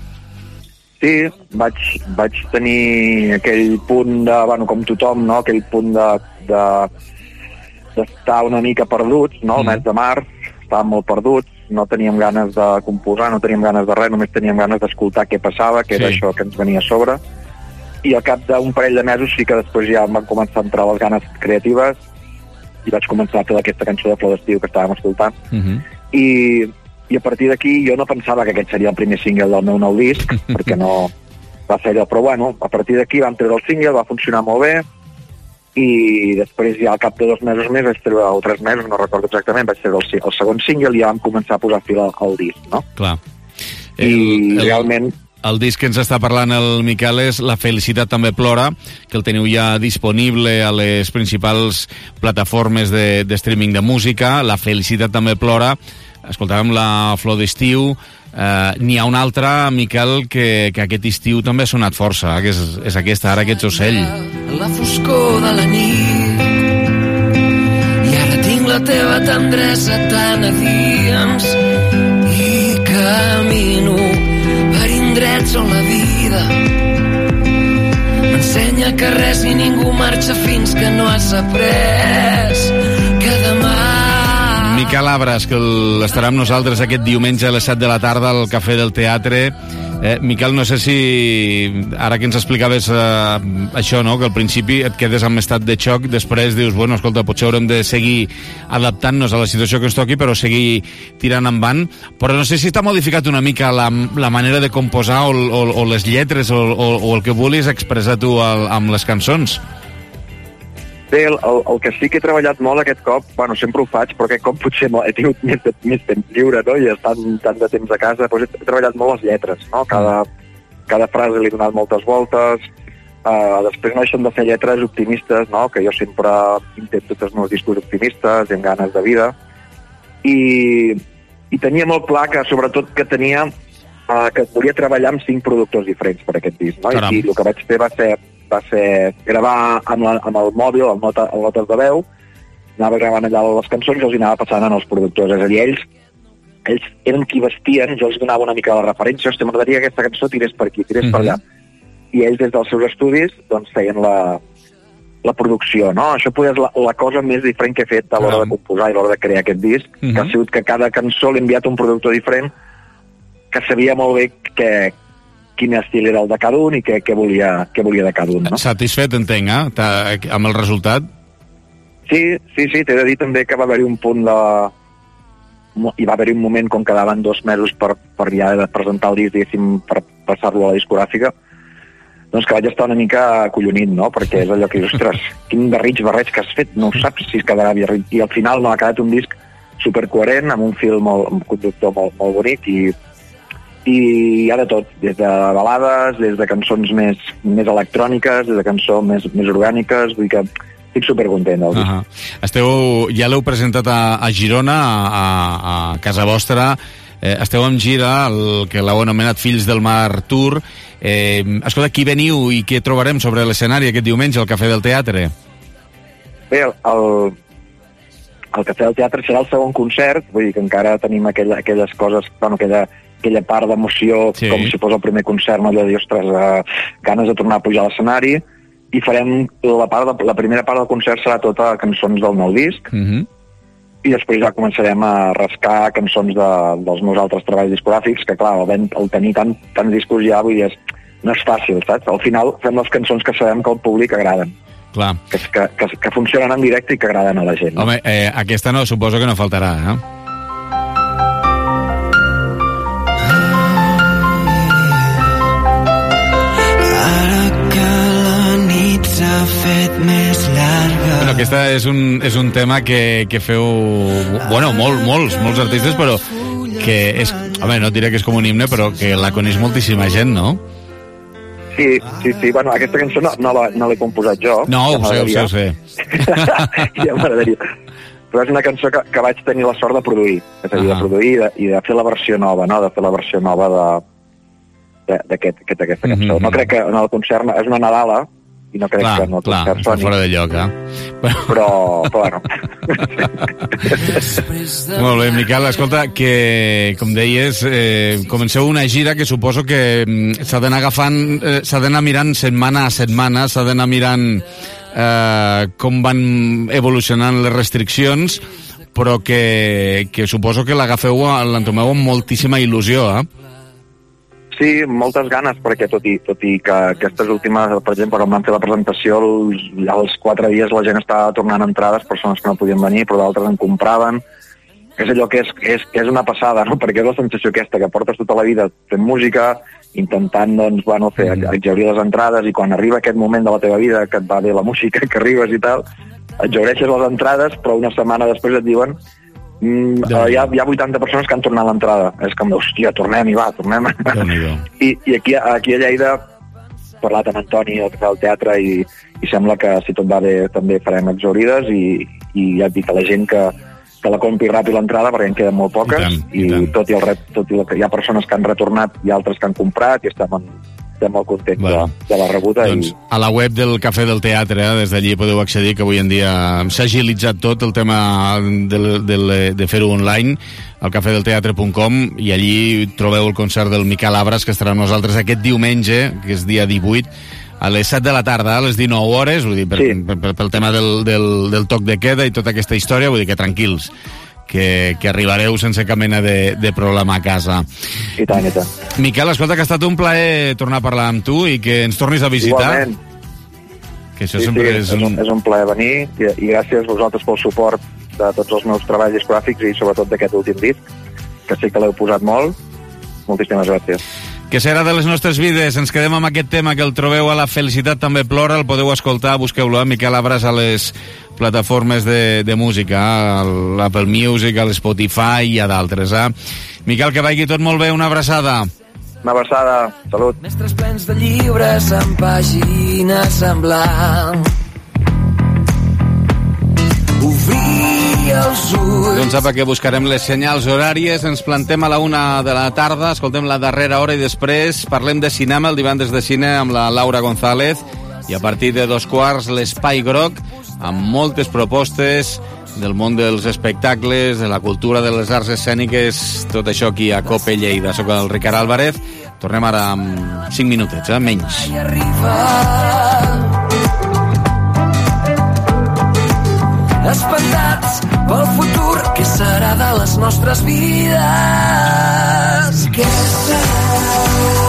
Sí, vaig, vaig tenir aquell punt de, bueno, com tothom, no? Aquell punt de, de d'estar una mica perduts, no? El mm. mes de març estàvem molt perduts, no teníem ganes de composar, no teníem ganes de res, només teníem ganes d'escoltar què passava, què sí. Era això que ens venia a sobre, i al cap d'un parell de mesos sí que després ja em van començar a entrar les ganes creatives i vaig començar a fer aquesta cançó de Flor d'Estiu que estàvem escoltant, mm -hmm. i, i a partir d'aquí jo no pensava que aquest seria el primer single del meu nou disc, perquè no va ser allò, però bueno, a partir d'aquí vam treure el single, va funcionar molt bé, i després ja al cap de dos mesos més vaig treure, o tres mesos, no recordo exactament, vaig treure el, el segon single i ja vam començar a posar fil al, al disc, no? Clar. I el, el, realment... El disc que ens està parlant el Miquel és La felicitat també plora, que el teniu ja disponible a les principals plataformes de, de streaming de música. La felicitat també plora. Escoltàvem La flor d'estiu. Uh, n'hi ha una altra, Miquel, que, que aquest estiu també ha sonat força, que és, és aquesta, Ara que ets ocell. La foscor de la nit, i ara tinc la teva tendresa tan a dins, i camino per indrets on la vida m'ensenya que res i ningú marxa fins que no has après que demà. Miquel Abras, que estarà amb nosaltres aquest diumenge a les set de la tarda al Cafè del Teatre. Eh, Miquel, no sé si ara que ens explicaves eh, això, no?, que al principi et quedes amb estat de xoc, després dius, bueno, escolta, potser haurem de seguir adaptant-nos a la situació que ens toqui, però seguir tirant endavant. Però no sé si t'ha modificat una mica la, la manera de composar o, o, o les lletres o, o, o el que vulguis expressar tu al, amb les cançons. Bé, el, el, el que sí que he treballat molt aquest cop, bueno, sempre ho faig, però aquest cop potser he tingut més, de, més temps lliure, no?, i estant tant de temps a casa, doncs he treballat molt les lletres, no? Cada, cada frase li he donat moltes voltes, uh, després no deixen de ser lletres optimistes, no?, que jo sempre intento fer els meus discos optimistes, amb ganes de vida, i, i tenia molt clar que, sobretot, que tenia, uh, que volia treballar amb cinc productors diferents per aquest disc, no?, Caram. I el que vaig fer va ser va ser gravar amb, la, amb el mòbil, el, nota, el notes de veu, anava gravant allà les cançons i els anava passant als productors. És a dir, ells, ells eren qui vestien, jo els donava una mica la referència, hosti, m'agradaria que aquesta cançó tirés per aquí, tirés mm-hmm. per allà. I ells, des dels seus estudis, doncs feien la, la producció, no? Això potser és la, la cosa més diferent que he fet a l'hora de composar i a l'hora de crear aquest disc, uh-huh. que ha sigut que cada cançó l'he enviat a un productor diferent que sabia molt bé que, quin estil era el de cada un i què, què, volia, què volia de cada un, no? Satisfet, entenc, eh? Amb el resultat? Sí, sí, sí, t'he de dir també que va haver-hi un punt de... hi va haver-hi un moment com quedaven dos mesos per, per ja de presentar el disc, diguéssim, per passar-lo a la discogràfica, doncs que vaig estar una mica acollonit, no? Perquè és allò que dius, ostres, quin barrig barreig que has fet, no ho saps si es quedarà barrig. I al final no ha quedat un disc supercoherent, amb un fil molt, amb un conductor molt, molt bonic i, i hi ha de tot, des de balades, des de cançons més, més electròniques, des de cançons més, més orgàniques, vull dir que estic supercontent del disc. Uh-huh. Esteu, ja l'heu presentat a, a Girona, a, a casa vostra, eh, esteu en gira, el que l'heu anomenat Fills del Mar Tour. Eh, escolta, qui veniu i què trobarem sobre l'escenari aquest diumenge al Cafè del Teatre? Bé, el, el, el Cafè del Teatre serà el segon concert, vull dir que encara tenim aquella, aquelles coses, bueno, aquella, aquella part d'emoció, sí. Com si fos el primer concert, no? Allò de dir, ostres, eh, ganes de tornar a pujar a l'escenari, i farem la, part de, la primera part del concert serà tota cançons del nou disc, uh-huh. i després ja començarem a rascar cançons de, dels meus altres treballs discogràfics, que clar, el, el tenir tant, tants discos ja, vull dir, és, no és fàcil, saps? Al final fem les cançons que sabem que al públic agraden. Clar. Que, que, que, que funcionen en directe i que agraden a la gent. Home, eh, aquesta no, suposo que no faltarà, eh? Fet més llarga. Bueno, aquesta és un, és un tema que, que feu, bueno, molt, molts, molts artistes, però que és, home, no et diré que és com un himne, però que la coneix moltíssima gent, no? Sí, sí, sí, bueno, aquesta cançó no, no, la, no l'he composat jo. No, ho sé, ho sé, ho sé. Ja m'agradaria. Però és una cançó que, que vaig tenir la sort de produir, és a dir, uh-huh. de produir i de, i de fer la versió nova, no?, de fer la versió nova de d'aquesta aquest, cançó. Uh-huh. No crec que en el concert, és una Nadala, i no crec clar, que no clar, soni. Fora de lloc, eh? Però, però bueno. Molt bé, Miquel, escolta, que, com deies, eh, comenceu una gira que suposo que s'ha d'anar agafant, eh, s'ha d'anar mirant setmana a setmana, s'ha d'anar mirant eh, com van evolucionant les restriccions, però que, que suposo que l'agafeu, l'entomeu amb moltíssima il·lusió, eh? Sí, moltes ganes, perquè tot i, tot i que aquestes últimes, per exemple, quan vam fer la presentació, els, als quatre dies la gent estava tornant entrades, persones que no podien venir, però d'altres en compraven. És allò que és, és, que és una passada, no? Perquè és la sensació aquesta, que portes tota la vida fent música, intentant, doncs, bueno, fer, exhaurir les entrades, i quan arriba aquest moment de la teva vida, que et va bé la música, que arribes i tal, exhaureixes les entrades, però una setmana després et diuen Mm, uh, hi, ha, hi ha vuitanta persones que han tornat l'entrada. És com, hòstia, tornem-hi, va, tornem. I, i aquí, aquí a Lleida he parlat amb Antoni al Cafè del Teatre i, i sembla que, si tot va bé, també farem exhaurides i, i ja et dic a la gent que, que la compri ràpid l'entrada, perquè en queden molt poques, i, tant, i, i tot i, el, tot i el que hi ha persones que han retornat i altres que han comprat i estem en, estem molt contents bueno, de, de la rebuda. Doncs i... a la web del Cafè del Teatre, eh, des d'allí podeu accedir, que avui en dia s'ha agilitzat tot el tema de, de, de fer-ho online, al cafè del teatre punt com, i allí trobeu el concert del Miquel Abras, que estarà amb nosaltres aquest diumenge, que és dia divuit, a les set de la tarda, a les dinou hores, vull dir, per, sí. per, per, pel tema del, del, del toc de queda i tota aquesta història, vull dir que tranquils, que, que arribareu sense cap mena de, de problema a casa. I tant, i tant. Miquel, escolta, que ha estat un plaer tornar a parlar amb tu i que ens tornis a visitar. Igualment. Que això sí, sempre sí, és... és, un, és un plaer venir i, i gràcies a vosaltres pel suport de tots els meus treballs discogràfics i sobretot d'aquest últim disc, que sé que l'heu posat molt. Moltíssimes gràcies. Que serà de les nostres vides. Ens quedem amb aquest tema que el trobeu a La Felicitat també plora, el podeu escoltar, busqueu-lo, eh? Miquel Abras, a les plataformes de, de música, a l'Apple Music, a l'Spotify i a d'altres. Eh? Miquel, que vagi tot molt bé, una abraçada. Una abraçada, salut. Mestres plens de llibres amb pàgines en blanc. Obrir els ulls. Doncs apa, que buscarem les senyals horàries, ens plantem a la una de la tarda, escoltem la darrera hora i després parlem de cinema, el divendres de cine amb la Laura González, i a partir de dos quarts l'Espai Groc, amb moltes propostes del món dels espectacles, de la cultura, de les arts escèniques, tot això aquí a Cope Lleida. Soc el Ricard Álvarez, tornem ara amb cinc minutets, eh? Menys. nostres vides. Què serà?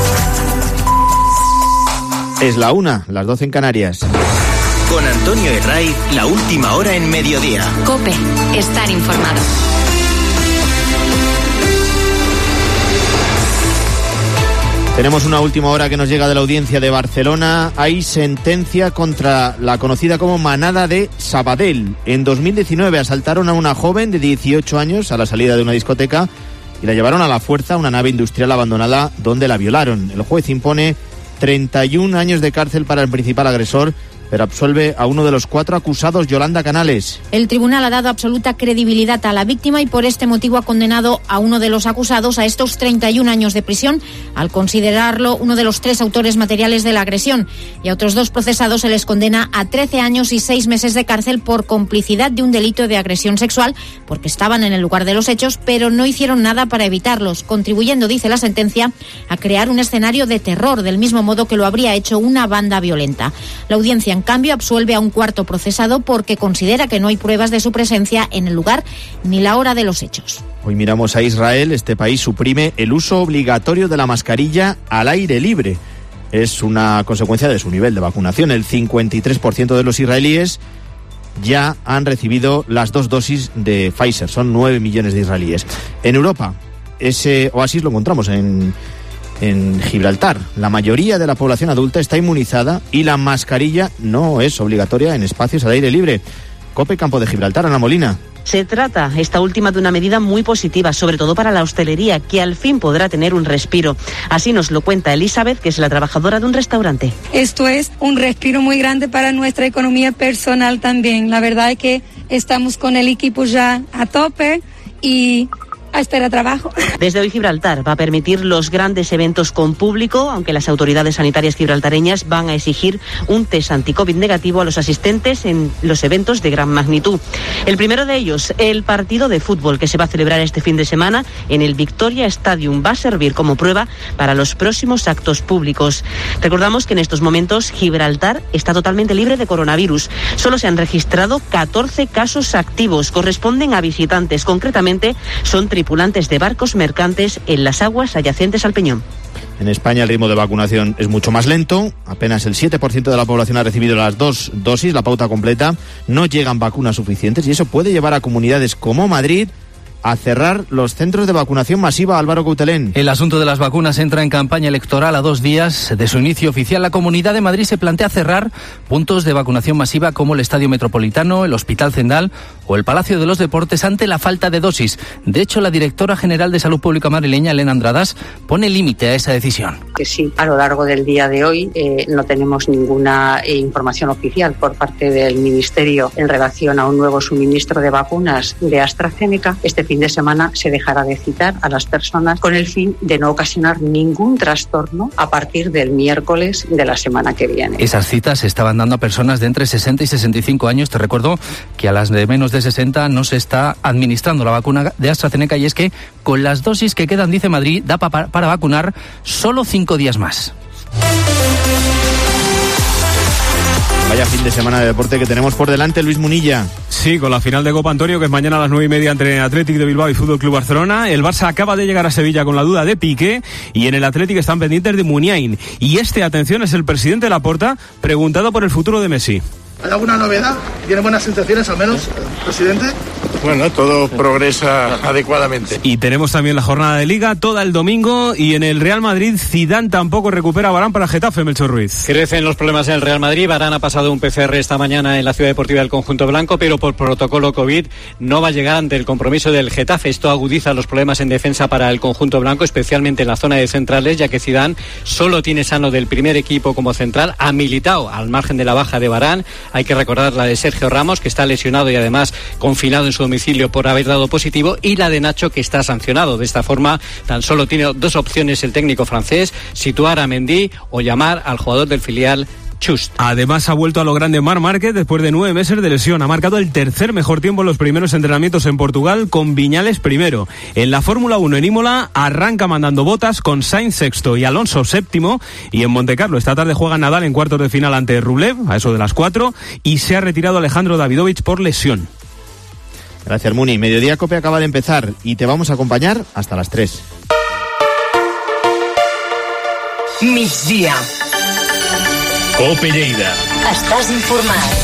Es la una, las doce en Canarias. Con Antonio Herraiz, la última hora en mediodía. COPE, estar informado. Tenemos una última hora que nos llega de la audiencia de Barcelona. Hay sentencia contra la conocida como Manada de Sabadell. En dos mil diecinueve asaltaron a una joven de dieciocho años a la salida de una discoteca y la llevaron a la fuerza a una nave industrial abandonada donde la violaron. El juez impone treinta y un años de cárcel para el principal agresor, pero absuelve a uno de los cuatro acusados, Yolanda Canales. El tribunal ha dado absoluta credibilidad a la víctima y por este motivo ha condenado a uno de los acusados a estos treinta y un años de prisión, al considerarlo uno de los tres autores materiales de la agresión. Y a otros dos procesados se les condena a trece años y seis meses de cárcel por complicidad de un delito de agresión sexual, porque estaban en el lugar de los hechos, pero no hicieron nada para evitarlos, contribuyendo, dice la sentencia, a crear un escenario de terror, del mismo modo que lo habría hecho una banda violenta. La audiencia, en cambio, absuelve a un cuarto procesado porque considera que no hay pruebas de su presencia en el lugar ni la hora de los hechos. Hoy miramos a Israel. Este país suprime el uso obligatorio de la mascarilla al aire libre. Es una consecuencia de su nivel de vacunación. El cincuenta y tres por ciento de los israelíes ya han recibido las dos dosis de Pfizer. Son nueve millones de israelíes. En Europa, ese oasis lo encontramos en... En Gibraltar, la mayoría de la población adulta está inmunizada y la mascarilla no es obligatoria en espacios al aire libre. COPE Campo de Gibraltar, Ana Molina. Se trata, esta última, de una medida muy positiva, sobre todo para la hostelería, que al fin podrá tener un respiro. Así nos lo cuenta Elizabeth, que es la trabajadora de un restaurante. Esto es un respiro muy grande para nuestra economía personal también. La verdad es que estamos con el equipo ya a tope y a esperar trabajo. Desde hoy Gibraltar va a permitir los grandes eventos con público, aunque las autoridades sanitarias gibraltareñas van a exigir un test anti-COVID negativo a los asistentes en los eventos de gran magnitud. El primero de ellos, el partido de fútbol que se va a celebrar este fin de semana en el Victoria Stadium, va a servir como prueba para los próximos actos públicos. Recordamos que en estos momentos Gibraltar está totalmente libre de coronavirus. Solo se han registrado catorce casos activos, corresponden a visitantes, concretamente son tripulantes de barcos mercantes en las aguas adyacentes al Peñón. En España el ritmo de vacunación es mucho más lento. Apenas el siete por ciento de la población ha recibido las dos dosis, la pauta completa. No llegan vacunas suficientes y eso puede llevar a comunidades como Madrid a cerrar los centros de vacunación masiva. Álvaro Coutelén. El asunto de las vacunas entra en campaña electoral a dos días de su inicio oficial. La Comunidad de Madrid se plantea cerrar puntos de vacunación masiva como el Estadio Metropolitano, el Hospital Zendal o el Palacio de los Deportes ante la falta de dosis. De hecho, la directora general de Salud Pública madrileña, Elena Andradas, pone límite a esa decisión. Que sí, a lo largo del día de hoy eh, no tenemos ninguna eh, información oficial por parte del Ministerio en relación a un nuevo suministro de vacunas de AstraZeneca. Este fin de semana se dejará de citar a las personas con el fin de no ocasionar ningún trastorno a partir del miércoles de la semana que viene. Esas citas se estaban dando a personas de entre sesenta y sesenta y cinco años. Te recuerdo que a las de menos de sesenta no se está administrando la vacuna de AstraZeneca y es que con las dosis que quedan, dice Madrid, da pa- para vacunar solo cinco días más. Vaya fin de semana de deporte que tenemos por delante, Luis Munilla. Sí, con la final de Copa Antonio, que es mañana a las nueve y media entre Athletic de Bilbao y Fútbol Club Barcelona. El Barça acaba de llegar a Sevilla con la duda de Piqué y en el Athletic están pendientes de Muniain. Y este, atención, es el presidente Laporta preguntado por el futuro de Messi. ¿Hay alguna novedad? ¿Tiene buenas sensaciones al menos, presidente? Bueno, todo progresa adecuadamente. Y tenemos también la jornada de Liga, toda el domingo, y en el Real Madrid, Zidane tampoco recupera a Varane para Getafe, Melchor Ruiz. Crecen los problemas en el Real Madrid. Varane ha pasado un P C R esta mañana en la Ciudad Deportiva del Conjunto Blanco, pero por protocolo COVID no va a llegar ante el compromiso del Getafe. Esto agudiza los problemas en defensa para el Conjunto Blanco, especialmente en la zona de centrales, ya que Zidane solo tiene sano del primer equipo como central a Militao, al margen de la baja de Varane. Hay que recordar la de Sergio Ramos, que está lesionado y además confinado en su domicilio por haber dado positivo, y la de Nacho, que está sancionado. De esta forma, tan solo tiene dos opciones el técnico francés: situar a Mendy o llamar al jugador del filial Chust. Además, ha vuelto a lo grande Marc Márquez después de nueve meses de lesión. Ha marcado el tercer mejor tiempo en los primeros entrenamientos en Portugal, con Viñales primero. En la Fórmula uno en Imola arranca mandando Bottas, con Sainz sexto y Alonso séptimo. Y en Montecarlo esta tarde juega Nadal en cuartos de final ante Rublev, a eso de las cuatro, y se ha retirado Alejandro Davidovich por lesión. Gracias, Muni. Mediodía Cope acaba de empezar y te vamos a acompañar hasta las tres. Migdia. Cope Lleida. Estàs informat.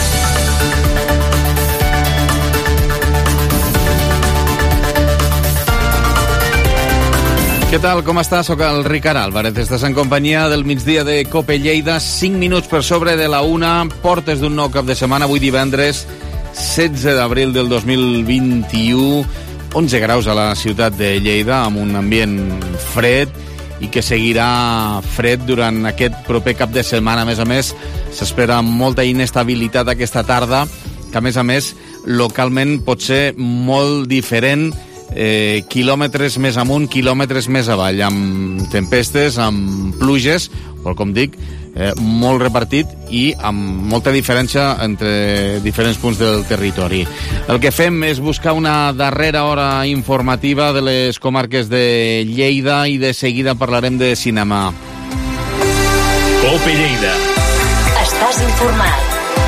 Què tal, com estàs? Soc el Ricard Álvarez. Estàs en companyia del migdia de Cope Lleida, cinc minuts per sobre de la una, portes d'un nou cap de setmana, avui divendres, setze d'abril del dos mil vint-i-u, onze graus a la ciutat de Lleida, amb un ambient fred i que seguirà fred durant aquest proper cap de setmana. A més a més, s'espera molta inestabilitat aquesta tarda, que a més a més, localment pot ser molt diferent, Eh, quilòmetres més amunt, quilòmetres més avall, amb tempestes, amb pluges, però com dic, eh, molt repartit i amb molta diferència entre diferents punts del territori. El que fem és buscar una darrera hora informativa de les comarques de Lleida i de seguida parlarem de cinema. Cope Lleida. Estàs informat.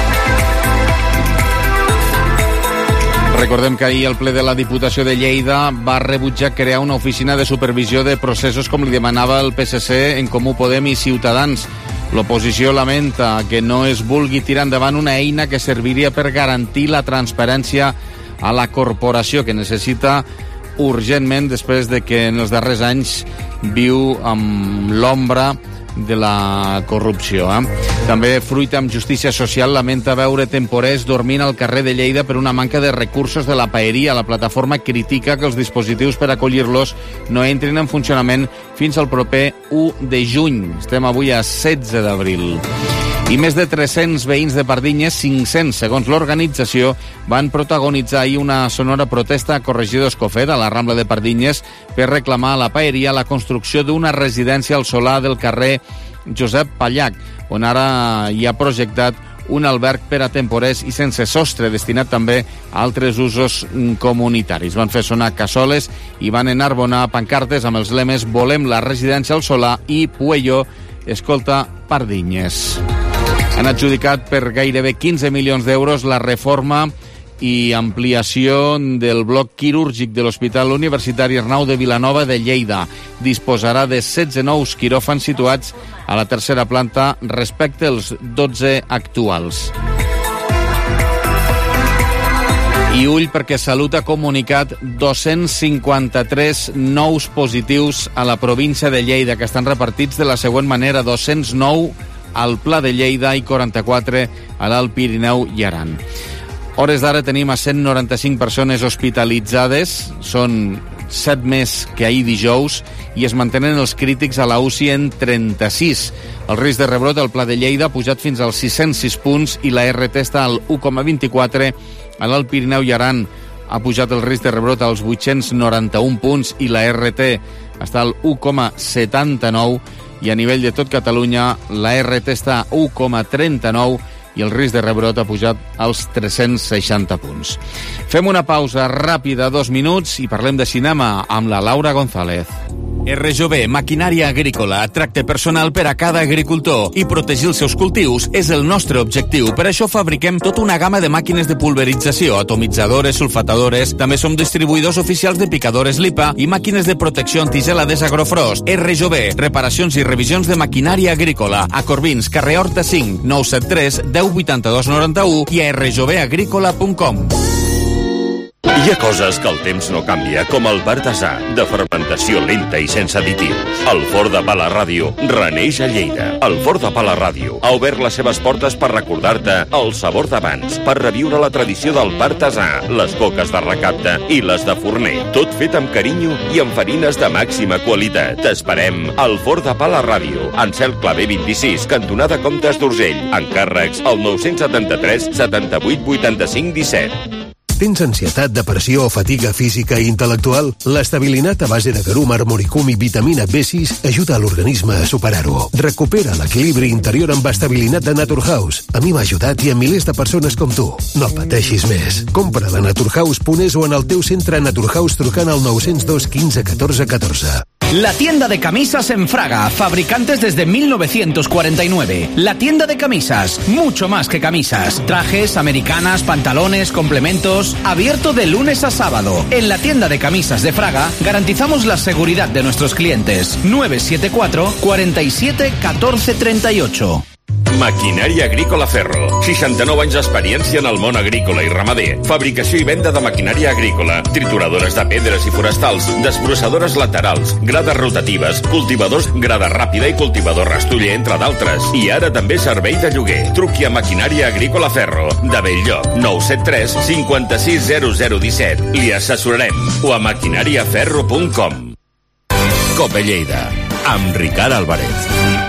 Recordem que ahir el ple de la Diputació de Lleida va rebutjar crear una oficina de supervisió de processos com li demanava el P S C, En Comú Podem i Ciutadans. L'oposició lamenta que no es vulgui tirar endavant una eina que serviria per garantir la transparència a la corporació, que necessita urgentment després de que en els darrers anys viu amb l'ombra de la corrupció. Eh? També Fruita amb Justícia Social lamenta veure temporers dormint al carrer de Lleida per una manca de recursos de la paeria. La plataforma critica que els dispositius per acollir-los no entrin en funcionament fins al proper u de juny. Estem avui a setze d'abril. I més de tres-cents veïns de Pardinyes, cinc-cents segons l'organització, van protagonitzar ahir una sonora protesta a Corregidor Escofet, a la Rambla de Pardinyes, per reclamar a la paeria la construcció d'una residència al solar del carrer Josep Pallac, on ara hi ha projectat un alberg per a temporers i sense sostre, destinat també a altres usos comunitaris. Van fer sonar cassoles i van enarbonar pancartes amb els lemes "Volem la residència al solar" i "Puello, escolta Pardinyes". Han adjudicat per gairebé quinze milions d'euros la reforma i ampliació del bloc quirúrgic de l'Hospital Universitari Arnau de Vilanova de Lleida. Disposarà de setze nous quiròfans situats a la tercera planta respecte als dotze actuals. I ull perquè Salut ha comunicat dos-cents cinquanta-tres nous positius a la província de Lleida, que estan repartits de la següent manera: dos-cents nou al Pla de Lleida i quaranta-quatre a l'Alt Pirineu i Aran. Hores d'ara tenim a cent noranta-cinc persones hospitalitzades, són set més que ahir dijous, i es mantenen els crítics a la U C I en trenta-sis. El risc de rebrot al Pla de Lleida ha pujat fins als sis-cents sis punts i la R T està al u coma vint-i-quatre. A l'Alt Pirineu i Aran ha pujat el risc de rebrot als vuit-cents noranta-un punts i la R T està al u coma setanta-nou, i a nivell de tot Catalunya la R T està a u coma trenta-nou i el risc de rebrot ha pujat als tres-cents seixanta punts. Fem una pausa ràpida, dos minuts, i parlem de cinema amb la Laura González. R J B, maquinària agrícola, tracte personal per a cada agricultor i protegir els seus cultius és el nostre objectiu. Per això fabriquem tota una gamma de màquines de pulverització, atomitzadores, sulfatadores, també som distribuïdors oficials de picadores Lipa i màquines de protecció antigelades Agrofrost. R J B, reparacions i revisions de maquinària agrícola, a Corbins, carrer Horta cinc, nou set tres, deu vuitanta-dos noranta-u i a r j b agrícola punt com. Hi ha coses que el temps no canvia, com el Bartasà, de fermentació lenta i sense additius. El Forn de Pa La Ràdio reneix a Lleida. El Forn de Pa La Ràdio ha obert les seves portes per recordar-te el sabor d'abans, per reviure la tradició del Bartasà, les coques de recapte i les de forner. Tot fet amb carinyo i amb farines de màxima qualitat. T'esperem al Forn de Pa La Ràdio, en Cel Clavé vint-i-sis, cantonada Comtes d'Urgell. Encàrrecs al nou setanta-tres setanta-vuit vuitanta-cinc disset. Tens ansietat, depressió o fatiga física i intel·lectual? L'estabilinat a base de garum, armoricum i vitamina B sis ajuda a l'organisme a superar-ho. Recupera l'equilibri interior amb estabilinat de Naturhaus. A mi m'ha ajudat i a milers de persones com tu. No pateixis més. Compra a naturhaus punt es o en el teu centre Naturhaus trucant al nou zero dos quinze catorze catorze. La tienda de camisas en Fraga, fabricantes desde mil novecientos cuarenta y nueve. La tienda de camisas, mucho más que camisas. Trajes, americanas, pantalones, complementos. Abierto de lunes a sábado. En la tienda de camisas de Fraga garantizamos la seguridad de nuestros clientes. nueve siete cuatro, cuarenta y siete, catorce treinta y ocho. Maquinària Agrícola Ferro. seixanta-nou anys d'experiència en el món agrícola i ramader. Fabricació i venda de maquinària agrícola. Trituradores de pedres i forestals, desbrossadores laterals, grades rotatives, cultivadors grada ràpida i cultivador rastoller, entre d'altres. I ara també servei de lloguer. Truqui a Maquinària Agrícola Ferro, de Belllloc, nou set tres, cinquanta-sis, zero zero disset. Li assessorarem. O a maquinàriaferro punt com. Cope Lleida, amb Ricard Álvarez.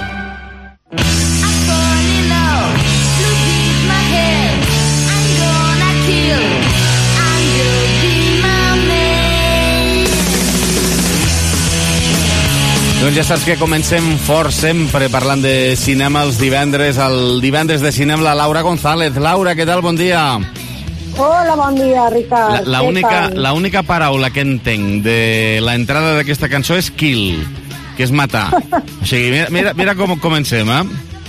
Doncs ja saps que comencem fort sempre parlant de cinema els divendres. El divendres de cinema la Laura González. Laura, què tal? Bon dia. Hola, bon dia, Ricard. La, la, única, la única paraula que entenc de l'entrada d'aquesta cançó és kill, que és matar. O sigui, mira, mira, mira com comencem, eh?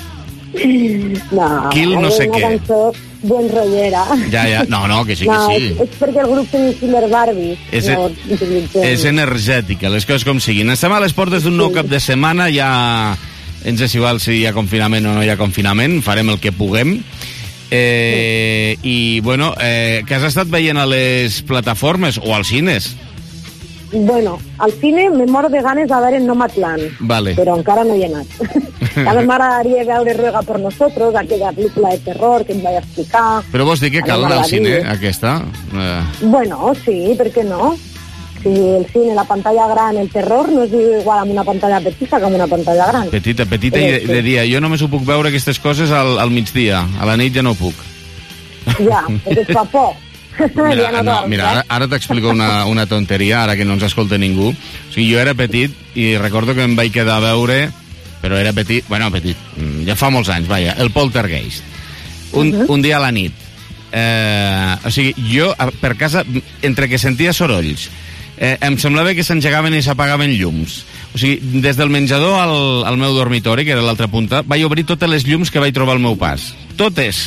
No, kill no sé una què. cançó ben rotllera. Ja, ja. No, no, que sí, no, que sí. És, és perquè el grup té Killer Barbie. És, no, és energètica, les coses com siguin. Estem a les portes d'un nou cap de setmana, ja ens és igual si hi ha confinament o no hi ha confinament, farem el que puguem. Eh, sí. I, bueno, eh, què has estat veient a les plataformes o als cines? Bueno, al cine me moro de ganes de veure Nomadland, vale. Però encara no hi he anat. A mi m'agradaria veure Ruega por nosotros, aquella pel·lícula de terror que em vaig explicar. Però vols dir que cal anar al cine, aquesta? Eh. Bueno, sí, per què no? Si el cine, la pantalla gran, el terror no és igual amb una pantalla petita que amb una pantalla gran. Petita, petita i de, de dia. Jo només ho puc veure aquestes coses al, al migdia. A la nit ja no puc. Ja, perquè es fa por. Mira, no, mira ara, ara t'explico una, una tonteria, ara que no ens escolta ningú. O sigui, jo era petit i recordo que em vaig quedar a veure, però era petit, bueno, petit, ja fa molts anys, vaja, el Poltergeist. Un, uh -huh. un dia a la nit. Eh, o sigui, jo per casa, entre que sentia sorolls, eh, em semblava que s'engegaven i s'apagaven llums. O sigui, des del menjador al, al meu dormitori, que era a l'altra punta, vaig obrir totes les llums que vaig trobar al meu pas. Totes!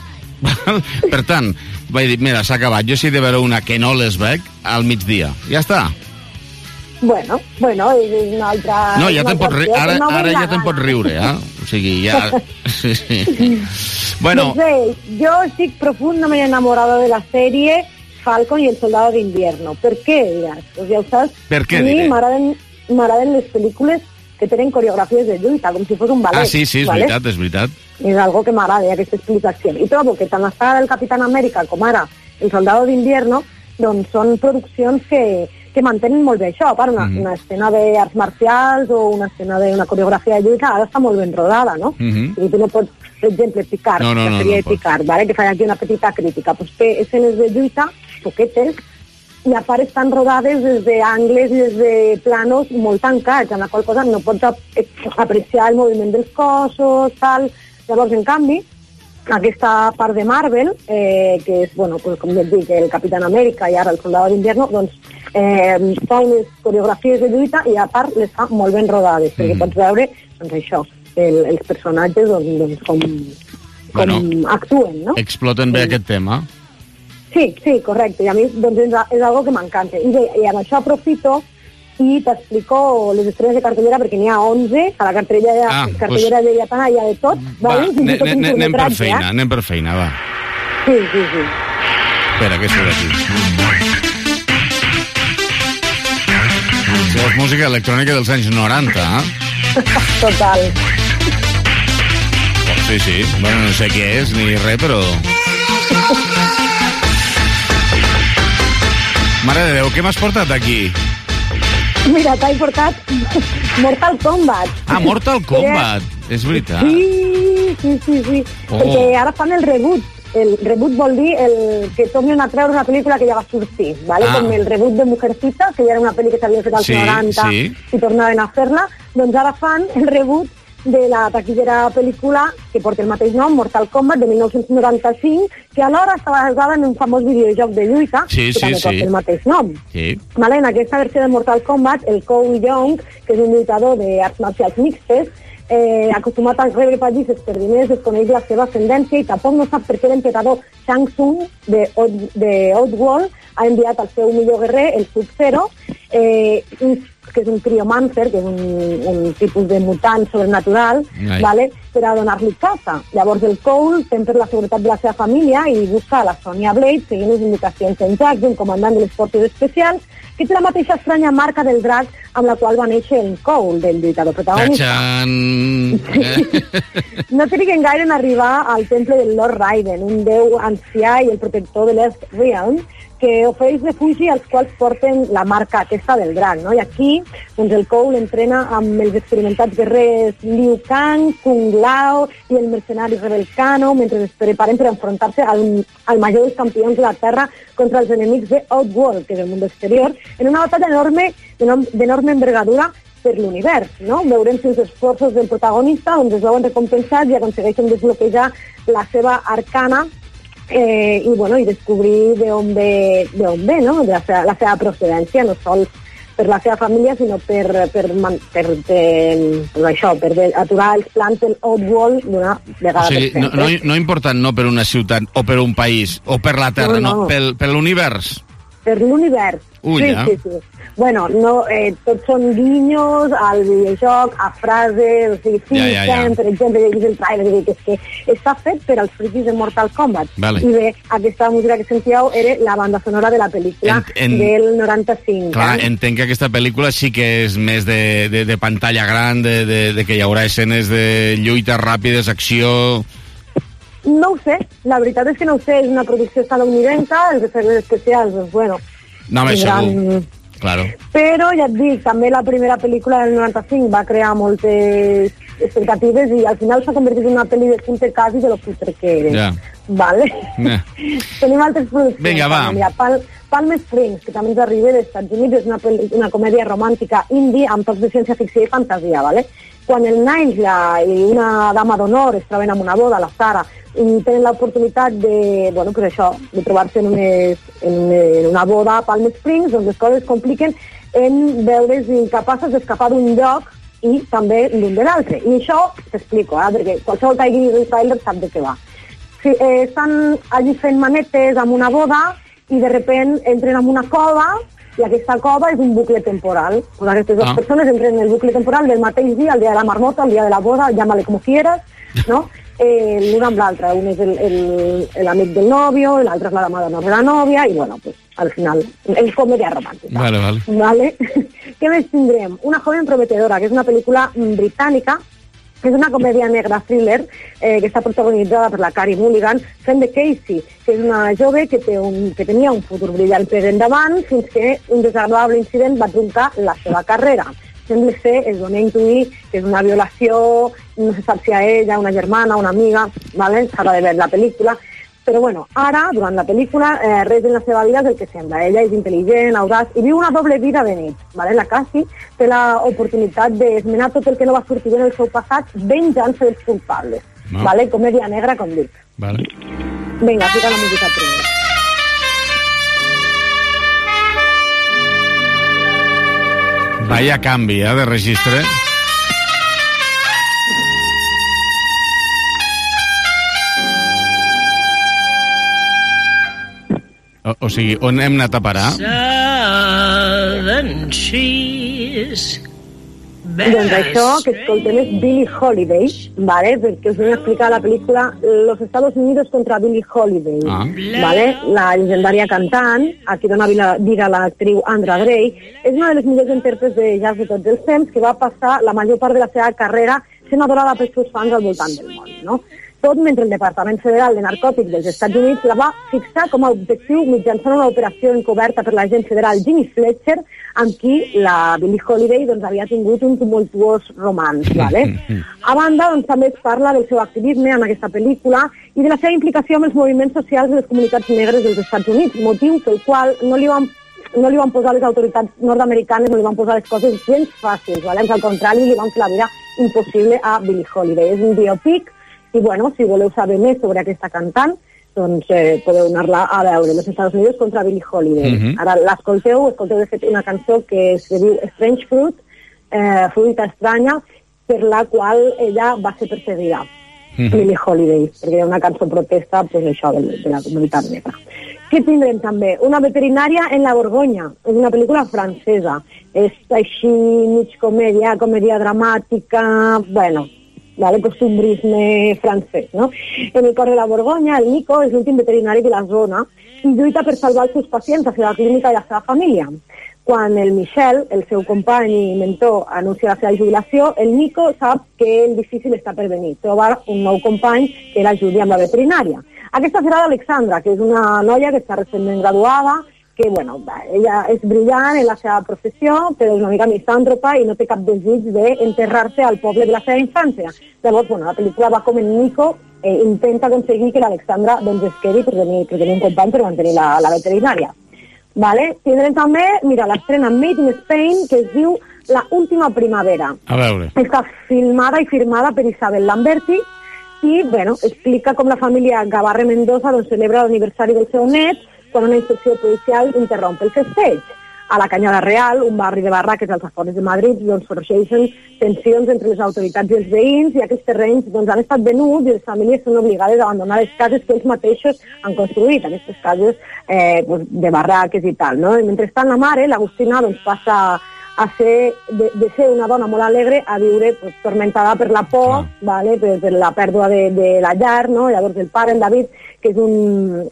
Per tant, vaig dir, mira, s'ha acabat. Jo sí de veure una que no les veig al migdia. Ja està. Bueno, bueno, és una altra... No, ja te'n pots riure. Ara, ara ja te'n pots riure, eh? O sigui, ja... Sí, sí. Bueno... No sé, jo estic profundament enamorada de la sèrie Falcon i el soldado de invierno. Per què, diràs? Pues ja ho saps. Per què, a mi diré? m'agraden les pel·lícules que tenen coreografies de lluita, com si fos un ballet. Ah, sí, sí, és ¿vale? veritat, és veritat. És algo que m'agrada, aquestes explicacions. I trobo que tant la saga del Capitán Amèrica com ara el Soldado d'Invierno, doncs són produccions que, que mantenen molt bé això. Per una, mm -hmm. una escena d'arts marcials o una escena d'una coreografia de lluita ara està molt ben rodada, no? Mm -hmm. I tu no pots, per exemple, Picard, no, no, la no, sèrie no, de Picard, ¿vale? Que fa aquí una petita crítica. Pues té escenes de lluita, poquetes, i a part estan rodades des d'angles i des de planos molt tancats, en la qual cosa no pots apreciar el moviment dels cossos, tal. Llavors, en canvi, aquesta part de Marvel, eh, que és, bueno, pues, com ja et dic, el Capitán Amèrica i ara el Soldado d'Invierno, doncs eh, fa unes coreografies de lluita i a part les fa molt ben rodades, mm. perquè pots veure, doncs això, el, els personatges doncs, doncs com, com bueno, actuen, no? Exploten bé sí. aquest tema. Sí, sí, correcte, i a mi doncs, és, és algo que m'encanta. I, bé, I amb això aprofito i t'explico les estrenes de cartellera, perquè n'hi ha onze, a la cartellera, ah, cartellera pues... de Llatana hi ha de tot. Va, anem per feina, eh? anem per feina, va. Sí, sí, sí. Espera, què surt aquí? És música electrònica dels anys noranta, eh? Total. Sí, sí, bueno, no sé què és ni res, però... Mare de Déu, què m'has portat aquí? Mira, t'he portat Mortal Kombat. Ah, Mortal Kombat, és veritat. Sí, sí, sí, sí. Oh. Perquè ara fan el reboot. El reboot vol dir el que tornin a treure una pel·lícula que ja va sortir, ¿vale? Ah. Com el reboot de Mujercita, que ja era una pel·li que s'havia fet als sí, noranta sí. i tornaven a fer-la, doncs ara fan el reboot de la taquillera pel·lícula que porta el mateix nom, Mortal Kombat, de mil nou-cents noranta-cinc, que alhora estava basada en un famós videojoc de lluita, sí, que sí, també sí. porta el mateix nom. Sí. Vale, en aquesta versió de Mortal Kombat, el Cole Young, que és un lluitador d'arts marcials mixtes, eh, acostumat a rebre pallisses per diners, desconeix la seva ascendència i tampoc no sap per què l'emperador Shang Tsung de, Odd, de Outworld ha enviat al seu millor guerrer, el Sub-Zero, eh, que és un criomancer, que és un, un tipus de mutant sobrenatural, vale, per a donar-li caça. Llavors el Cole tem per la seguretat de la seva família i busca a la Sonya Blade seguint les indicacions d'en Jack, d'un comandant de les forces especials, que té la mateixa estranya marca del drac amb la qual va néixer el Cole, del lluitador protagonista. No triguen gaire en arribar al temple del Lord Raiden, un déu ancià i el protector de l'Earth Realm, que ofereix refugi als quals porten la marca aquesta del drac, no? I aquí, doncs, el Cole entrena amb els experimentats guerrers Liu Kang, Kung Lao i el mercenari rebel Kano, mentre es preparen per enfrontar-se al, al major dels campions de la Terra contra els enemics de Outworld, que és el món exterior, en una batalla enorme, d'enorme envergadura per l'univers, no? Veurem si els esforços del protagonista doncs, es veuen recompensats i aconsegueixen desbloquejar la seva arcana Eh, i, bueno, i descobrir d'on ve, d'on ve, no? De la, seva, la seva procedència, no sols per la seva família, sinó per, per, per, per, per això, per aturar els plans del Outworld d'una vegada o sigui, per sempre. No, no, no important no per una ciutat o per un país o per la Terra, no, no. no pel, per l'univers. Per l'univers. Ui, sí, ja. sí, sí. Bueno, no, eh, tots són guinyos al videojoc, a frases, o sigui, sí, ja, ja, ja. per exemple, he vist el trailer, que és que està fet per als friquis de Mortal Kombat. Vale. I bé, aquesta música que sentíeu era la banda sonora de la pel·lícula en, en... del noranta-cinc. Clar, eh? entenc que aquesta pel·lícula sí que és més de, de, de pantalla gran, de, de, de que hi haurà escenes de lluites ràpides, acció... No ho sé, la veritat és que no ho sé, és una producció estadounidense, els efectes especials, doncs, bueno... No, home, tindran... segur, claro. Però, ja et dic, també la primera pel·lícula del noranta-cinc va crear moltes expectatives i al final s'ha convertit en una pel·li de culte quasi de lo cutre que era. Ja. Vale? Yeah. Tenim altres produccions. Vinga, va. Mira, Pal Palm Springs, que també ens arriba dels Estats Units, és una, una comèdia romàntica indie amb tocs de ciència-ficció i fantasia, vale? Quan el Niles la, i una dama d'honor es troben en una boda, la Sara, i tenen l'oportunitat de, bueno, pues això, de trobar-se en, unes, en, en una boda a Palm Springs, doncs les coses es compliquen en veure's incapaces d'escapar d'un lloc i també l'un de l'altre. I això t'explico, eh, perquè qualsevol que hagi vist el trailer sap de què va. Sí, eh, estan allí fent manetes amb una boda i de repent entren en una cova i aquesta cova és un bucle temporal. Pues aquestes dues ah. persones entren en el bucle temporal del mateix dia, el dia de la marmota, el dia de la boda, llámale como quieras, no? Eh, l'un amb l'altre, un és l'amic del nòvio, l'altre és la dama de la nòvia, i bueno, pues, al final, és comèdia romàntica. Vale, vale. Vale? Què més tindrem? Una joven prometedora, que és una pel·lícula britànica, que és una comèdia negra thriller eh, que està protagonitzada per la Carey Mulligan, fent de Casey, que és una jove que, té un, que tenia un futur brillant per endavant fins que un desagradable incident va truncar la seva carrera. Sembla ser, es dona a intuir que és una violació, no se sap si a ella, una germana, una amiga, ¿vale? S'ha de veure la pel·lícula. Però bueno, ara, durant la pel·lícula, eh, res en la seva vida és el que sembla. Ella és intel·ligent, audaç, i viu una doble vida de nit. ¿Vale? La Cassie té l'oportunitat d'esmenar tot el que no va sortir bé en el seu passat, venjant-se dels culpables. No. ¿Vale? Comèdia negra, com dic. Vale. Vinga, fica la música primer. Vaya canvi, eh, de registre. O, o sigui, on hem anat a parar? Southern cheese. Doncs això que escoltem és Billie Holiday, ¿vale? Perquè us vull explicar la pel·lícula Los Estados Unidos contra Billie Holiday, ah. ¿vale? La legendària cantant, a qui dona vida l'actriu Andra Day, és una de les millors intèrprets de jazz de tots els temps, que va passar la major part de la seva carrera sent adorada pels seus fans al voltant del món, no? Tot mentre el Departament Federal de Narcòtics dels Estats Units la va fixar com a objectiu mitjançant una operació encoberta per l'agent federal Jimmy Fletcher, amb qui la Billie Holiday doncs, havia tingut un tumultuós romanç. ¿Vale? A banda, doncs, també es parla del seu activisme en aquesta pel·lícula i de la seva implicació amb els moviments socials de les comunitats negres dels Estats Units, motiu pel qual no li van no li van posar les autoritats nord-americanes, no li van posar les coses gens fàcils, ¿vale? Al contrari, li van fer la vida impossible a Billie Holiday. És un biopic i, bueno, si voleu saber més sobre aquesta cantant, doncs eh, podeu anar-la a veure, Los Estados Unidos contra Billie Holiday. Mhm. Ara l'escolteu, escolteu de fet una cançó que es diu Strange Fruit, eh, fruita estranya, per la qual ella va ser perseguida, Mhm. Billie Holiday, perquè hi ha una cançó protesta, pues, això, de, de la comunitat negra. Què tindrem també? Una veterinària en la Borgonya. És una pel·lícula francesa. És així, mig comèdia, comèdia dramàtica, bueno, vale, costumbrisme francès, no? En el cor de la Borgonya, el Nico és l'últim veterinari de la zona i lluita per salvar els seus pacients, la seva clínica i la seva família. Quan el Michel, el seu company i mentor, anuncia la seva jubilació, el Nico sap que el difícil està per venir, trobar un nou company que l'ajudi amb la veterinària. Aquesta serà l'Alexandra, que és una noia que està recentment graduada, que, bueno, ella és brillant en la seva professió, però és una mica misàntropa i no té cap desig d'enterrar-se al poble de la seva infància. Llavors, bueno, la pel·lícula va com en Nico eh, intenta aconseguir que l'Alexandra doncs, es quedi per tenir, per tenir un company per mantenir la, la veterinària. Vale? Tindrem també, mira, l'estrena Made in Spain, que es diu La última primavera. A veure. Està filmada i firmada per Isabel Lamberti i, bueno, explica com la família Gavarre Mendoza doncs, celebra l'aniversari del seu net quan una inspecció policial interrompe el festeig. A la Canyada Real, un barri de barraques als afores de Madrid, doncs sorgeixen tensions entre les autoritats i els veïns i aquests terrenys doncs, han estat venuts i les famílies són obligades a abandonar les cases que ells mateixos han construït, aquestes cases eh, doncs, de barraques i tal. No? I mentrestant la mare, l'Agustina, doncs, passa a ser, de, de ser una dona molt alegre a viure pues, tormentada per la por, ah. vale? per, per la pèrdua de, de la llar, no? Llavors el pare, el David, que és un,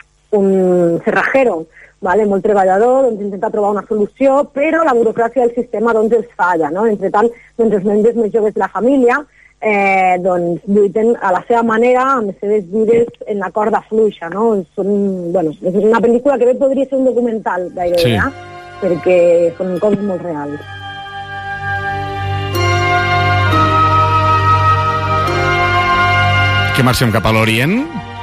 un cerrajero, vale? Molt treballador, doncs intenta trobar una solució, però la burocràcia del sistema doncs, els falla. No? Entre tant, doncs, els membres més joves de la família eh, doncs, lluiten a la seva manera, amb les seves vides en la corda fluixa. No? Són, bueno, és una pel·lícula que bé podria ser un documental gairebé, sí. eh? perquè són coses molt reals. Que marxem cap a l'Orient?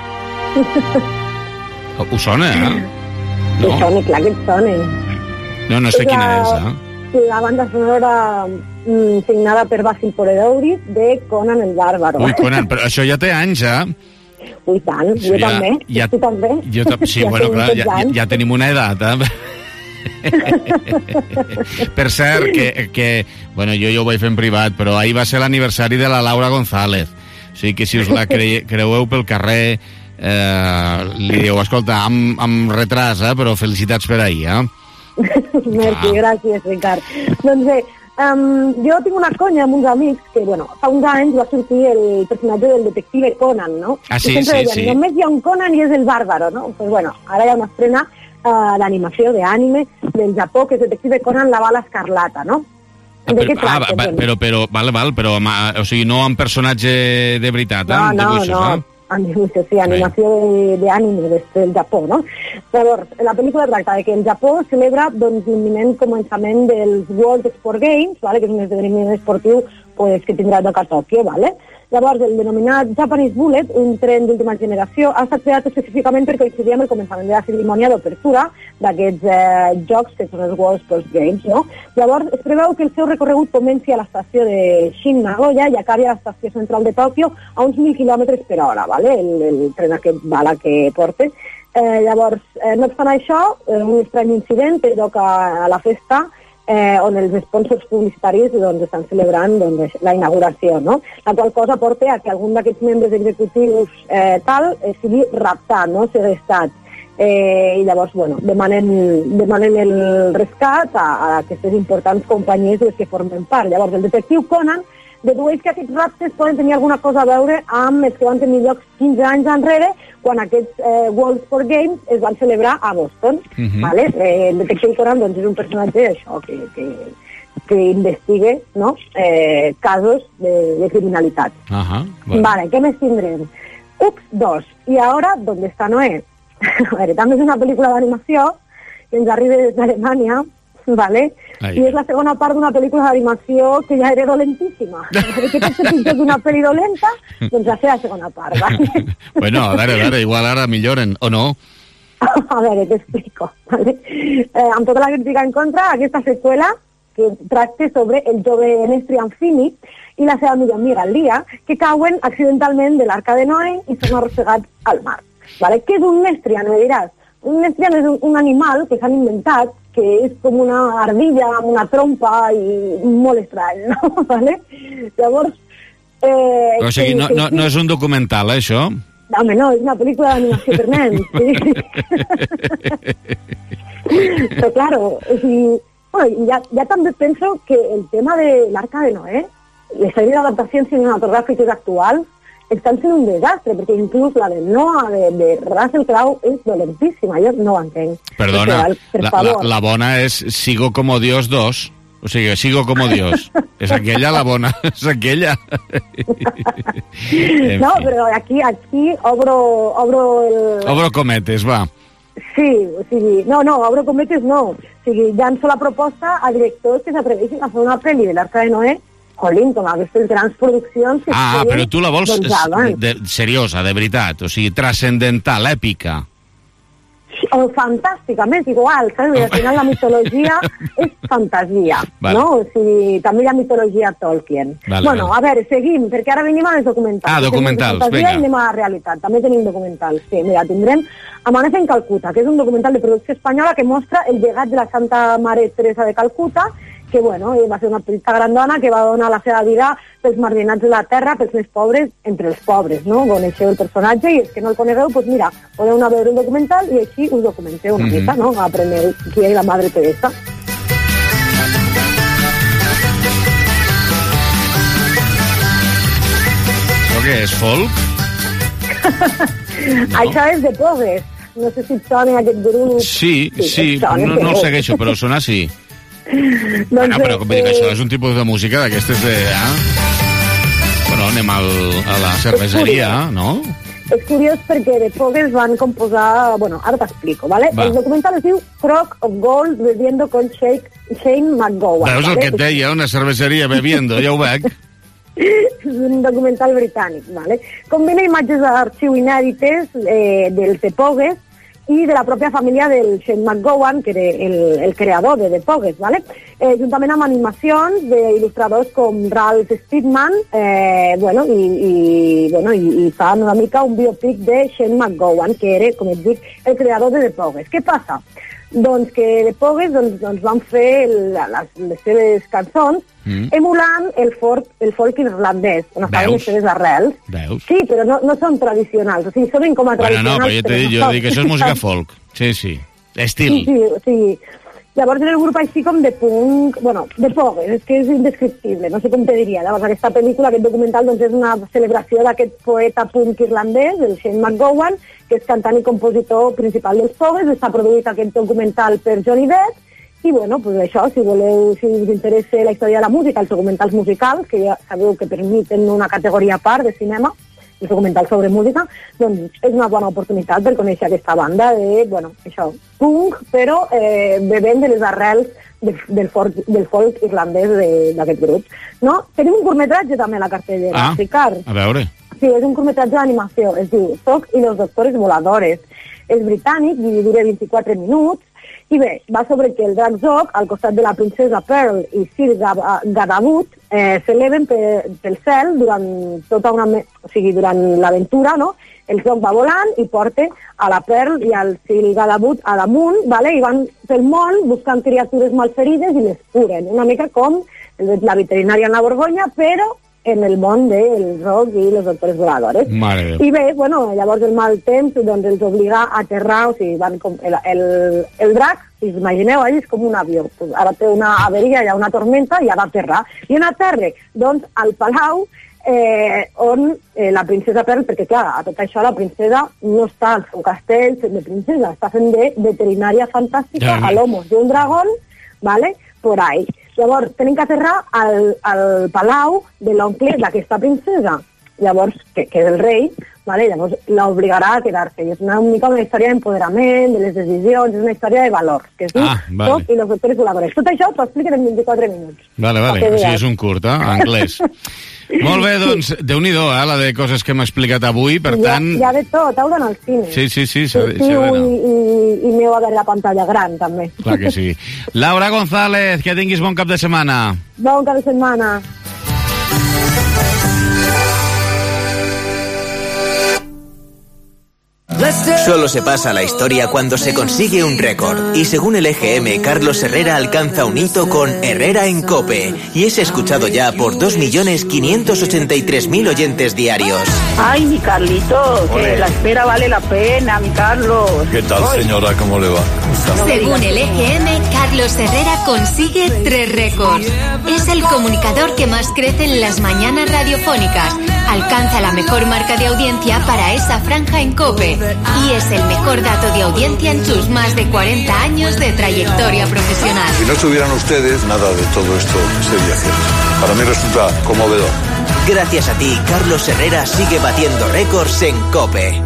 Ho sona, eh? No. Que sona, clar que et sona. No, no sé quina és, eh? La banda sonora mm, signada per Basil Poledouris de Conan el Bàrbaro. Ui, Conan, però això ja té anys, eh? Ui, tant, jo ja, també. Ja, tu també. Jo ta sí, ja bueno, clar, ja, ja, ja tenim una edat, eh? Per cert, que, que bueno, jo ja ho vaig fer en privat, però ahir va ser l'aniversari de la Laura González. O sigui que si us la cre creueu pel carrer, eh, li diu, escolta, amb, amb retras, eh, però felicitats per ahir, eh? Merci, ah. gràcies, Ricard. Doncs bé, um, jo tinc una conya amb uns amics que, bueno, fa uns anys va sortir el personatge del detective Conan, no? Ah, sí, I sempre sí, deien, sí. només hi ha un Conan i és el bàrbaro, no? Pues bueno, ara hi ha una estrena uh, d'animació, d'anime, del Japó, que és Detective Conan la bala escarlata, no? Ah, però, ah, va, però, però, val, val, però, o sigui, no amb personatge de veritat, eh? No, no, dibuixos, no. Eh? En dibuixos, sí, animació d'anime de, del Japó, no? Llavors, la pel·lícula tracta de que el Japó celebra doncs, l'imminent començament dels World Sport Games, vale? Que és un esdeveniment esportiu pues, que tindrà lloc a Tòquio, vale? Llavors, el denominat Japanese Bullet, un tren d'última generació, ha estat creat específicament per coincidir amb el començament de la cerimònia d'obertura d'aquests eh, jocs que són els World Sports Games, no? Llavors, es preveu que el seu recorregut comenci a l'estació de Shin Nagoya i acabi a l'estació central de Tòquio a uns mil quilòmetres per hora, ¿vale? el, el tren aquest bala que porta. Eh, llavors, eh, no obstant això, eh, un estrany incident té lloc a, a la festa Eh, on els sponsors publicitaris doncs, estan celebrant doncs, la inauguració, no? La qual cosa porta a que algun d'aquests membres executius eh, tal eh, sigui raptat, no? segrestat. Eh, I llavors, bueno, demanen, demanen el rescat a, a aquestes importants companyies de les que formen part. Llavors, el detectiu Conan dedueix que aquests raptes poden tenir alguna cosa a veure amb els que van tenir llocs quinze anys enrere, quan aquests eh, World Sport Games es van celebrar a Boston. Uh-huh. Vale? Eh, el detectiu Conan doncs, és un personatge això, que, que, que investigue, no? eh, casos de, de criminalitat. Uh-huh. Bueno. Vale, què més tindrem? Ups, dos. I ara, ¿dónde está Noé? A veure, també és una pel·lícula d'animació que ens arriba des d'Alemanya, vale? Ai. I és la segona part d'una pel·lícula d'animació que ja era dolentíssima. Què pot ser pitjor d'una pel·li dolenta? Doncs la seva segona part, vale? Bueno, a veure, a veure, igual ara milloren, o no? A veure, t'explico, vale? Eh, amb tota la crítica en contra, aquesta seqüela, que tracta sobre el jove Nestrian Fini i la seva millor amiga Lia, que cauen accidentalment de l'Arca de Noé i són arrossegats al mar. Vale? Què és un Nestrian, me diràs? Un Nestrian és un, un animal que s'han inventat, que és com una ardilla amb una trompa i molt estrany, no? Vale? Llavors... Eh, o sigui, no, no, no és un documental, eh, això? No, home, no, és una pel·lícula d'animació per nens. Sí. Però, claro, o sigui, bueno, ja, ja també penso que el tema de l'Arca de Noé, les sèries d'adaptacions cinematogràfiques actuals, estan sent un desastre, perquè inclús la de Noah, de, de Russell Crowe, és dolentíssima, jo no ho entenc. Perdona, la, la, la bona és Sigo como Dios dos. O sigui, Sigo como Dios. És aquella la bona, és aquella. No, però aquí, aquí obro, obro el... Obro cometes, va. Sí, o sigui, no, no, obro cometes no. O sigui, llanço la proposta a directors que s'atreveixin a fer una pel·li de l'Arca de Noé, jolín, com aquestes grans produccions... Que ah, però tu la vols de, de, seriosa, de veritat, o sigui, transcendental, èpica. O fantàstica, més igual, saps? Al final la mitologia és fantasia, vale. No? O sigui, també hi ha mitologia Tolkien. Vale, bueno, vale. A veure, seguim, perquè ara venim a les documentals. Ah, documentals, vinga. I anem a la realitat, també tenim documentals. Sí, mira, tindrem Amanece en Calcuta, que és un documental de producció espanyola que mostra el llegat de la Santa Mare Teresa de Calcuta, que bueno, va ser una petita grandona que va donar la seva vida pels marginats de la terra, pels més pobres, entre els pobres, no? Coneixeu el personatge i els que no el conegueu, doncs mira, podeu anar a veure el documental i així us documenteu una mm-hmm. mica, no? Apreneu qui és la Madre Teresa. Això què és, folk? No. Això és de Pogues. No sé si et sona aquest grup. Sí, sí, sí no, no el segueixo, però sona així. Doncs bueno, però eh, això és un tipus de música d'aquestes de... Eh? Bueno, anem al, a la cerveseria, no? És curiós perquè de Pogues van composar... Bueno, ara t'explico, ¿vale? Va. El documental es diu Crock of Gold bebiendo con Shake, Shane McGowan. Veus el ¿vale? que et deia? Una cerveseria bebiendo, ja ho veig. És un documental britànic, ¿vale? Combina imatges d'arxiu inèdites eh, del de Pogues i de la pròpia família del Shane McGowan, que era el, el creador de The Pogues, ¿vale? Eh, juntament amb animacions d'il·lustradors com Ralph Steadman, eh, bueno, i, i, bueno, i, i fan una mica un biopic de Shane McGowan, que era, com et dic, el creador de The Pogues. Què passa? Doncs que The Pogues doncs, doncs van fer les, les seves cançons mm. emulant el folk, el folk irlandès, on estaven les seves arrels. Veus? Sí, però no, no són tradicionals, o sigui, sonen com a tradicionals. Bueno, no, però jo t'he dit, jo dic que això és música folk. Sí, sí. Estil. Sí, sí, sí. Llavors era un grup així com de punk, bueno, de Pogues, és que és indescriptible, no sé com te diria. Llavors aquesta pel·lícula, aquest documental, doncs és una celebració d'aquest poeta punk irlandès, el Shane McGowan, que és cantant i compositor principal dels Pogues. Està produït aquest documental per Johnny Depp, i bueno, pues això, si voleu, si us interessa la història de la música, els documentals musicals, que ja sabeu que permeten una categoria a part de cinema, el documental sobre música, doncs és una bona oportunitat per conèixer aquesta banda de, bueno, això, punk, però eh, bevent de les arrels de, del, folk, del folk irlandès d'aquest grup. No? Tenim un curtmetratge també a la cartellera, ah, Ricard. A veure. Sí, és un curtmetratge d'animació, es diu Sock i los doctores voladores. És britànic i dura vint-i-quatre minuts, i bé, va sobre que el drac Zog, al costat de la princesa Pearl i Sir Gadabut, eh, s'eleven pel cel durant tota una... O sigui, durant l'aventura, no? El Zog va volant i porta a la Pearl i al Sir Gadabut a damunt, ¿vale? I van pel món buscant criatures malferides i les curen. Una mica com la veterinària en la Borgonya, però en el món del Zog i les doctores voladores. Mare I bé, bueno, llavors el mal temps doncs els obliga a aterrar, o sigui, van com el, el, el drac, si us imagineu, és com un avió. Pues ara té una averia, hi ha una tormenta i ha d'aterrar. I on aterra? Doncs al palau eh, on eh, la princesa Pearl, perquè clar, a tot això la princesa no està al seu castell fent de princesa, està fent de veterinària fantàstica a l'homos d'un dragón, ¿vale? Por ahí. Llavors, tenen que aterrar al, al palau de l'oncle d'aquesta princesa. Llavors, que, que és el rei, vale? Llavors l'obligarà a quedar-se. I és una mica una història d'empoderament, de les decisions, és una història de valor, que es diu ah, vale. Top i los doctores voladores. Tot això t'ho expliquen en vint-i-quatre minuts. Vale, vale, o sigui, és un curt, eh? Anglès. Molt bé, doncs, Déu-n'hi-do, eh, la de coses que m'ha explicat avui, per ja, tant... Hi ha de tot, heu d'anar al cine. Sí, sí, sí, s'ha de sí, veure. I, i, i aneu a veure la pantalla gran, també. Clar que sí. Laura González, que tinguis bon cap de setmana. Bon cap de setmana. Solo se pasa a la historia cuando se consigue un récord. Y según el E G M, Carlos Herrera alcanza un hito con Herrera en COPE. Y es escuchado ya por dos millones quinientos ochenta y tres mil oyentes diarios. Ay, mi Carlito, que la espera vale la pena, mi Carlos. ¿Qué tal, señora? ¿Cómo le va? Según el E G M, Carlos Herrera consigue tres récords. Es el comunicador que más crece en las mañanas radiofónicas. Alcanza la mejor marca de audiencia para esa franja en COPE. Y es el mejor dato de audiencia en sus más de cuarenta años de trayectoria profesional. Si no estuvieran ustedes, nada de todo esto sería cierto. Para mí resulta conmovedor. Gracias a ti, Carlos Herrera sigue batiendo récords en COPE.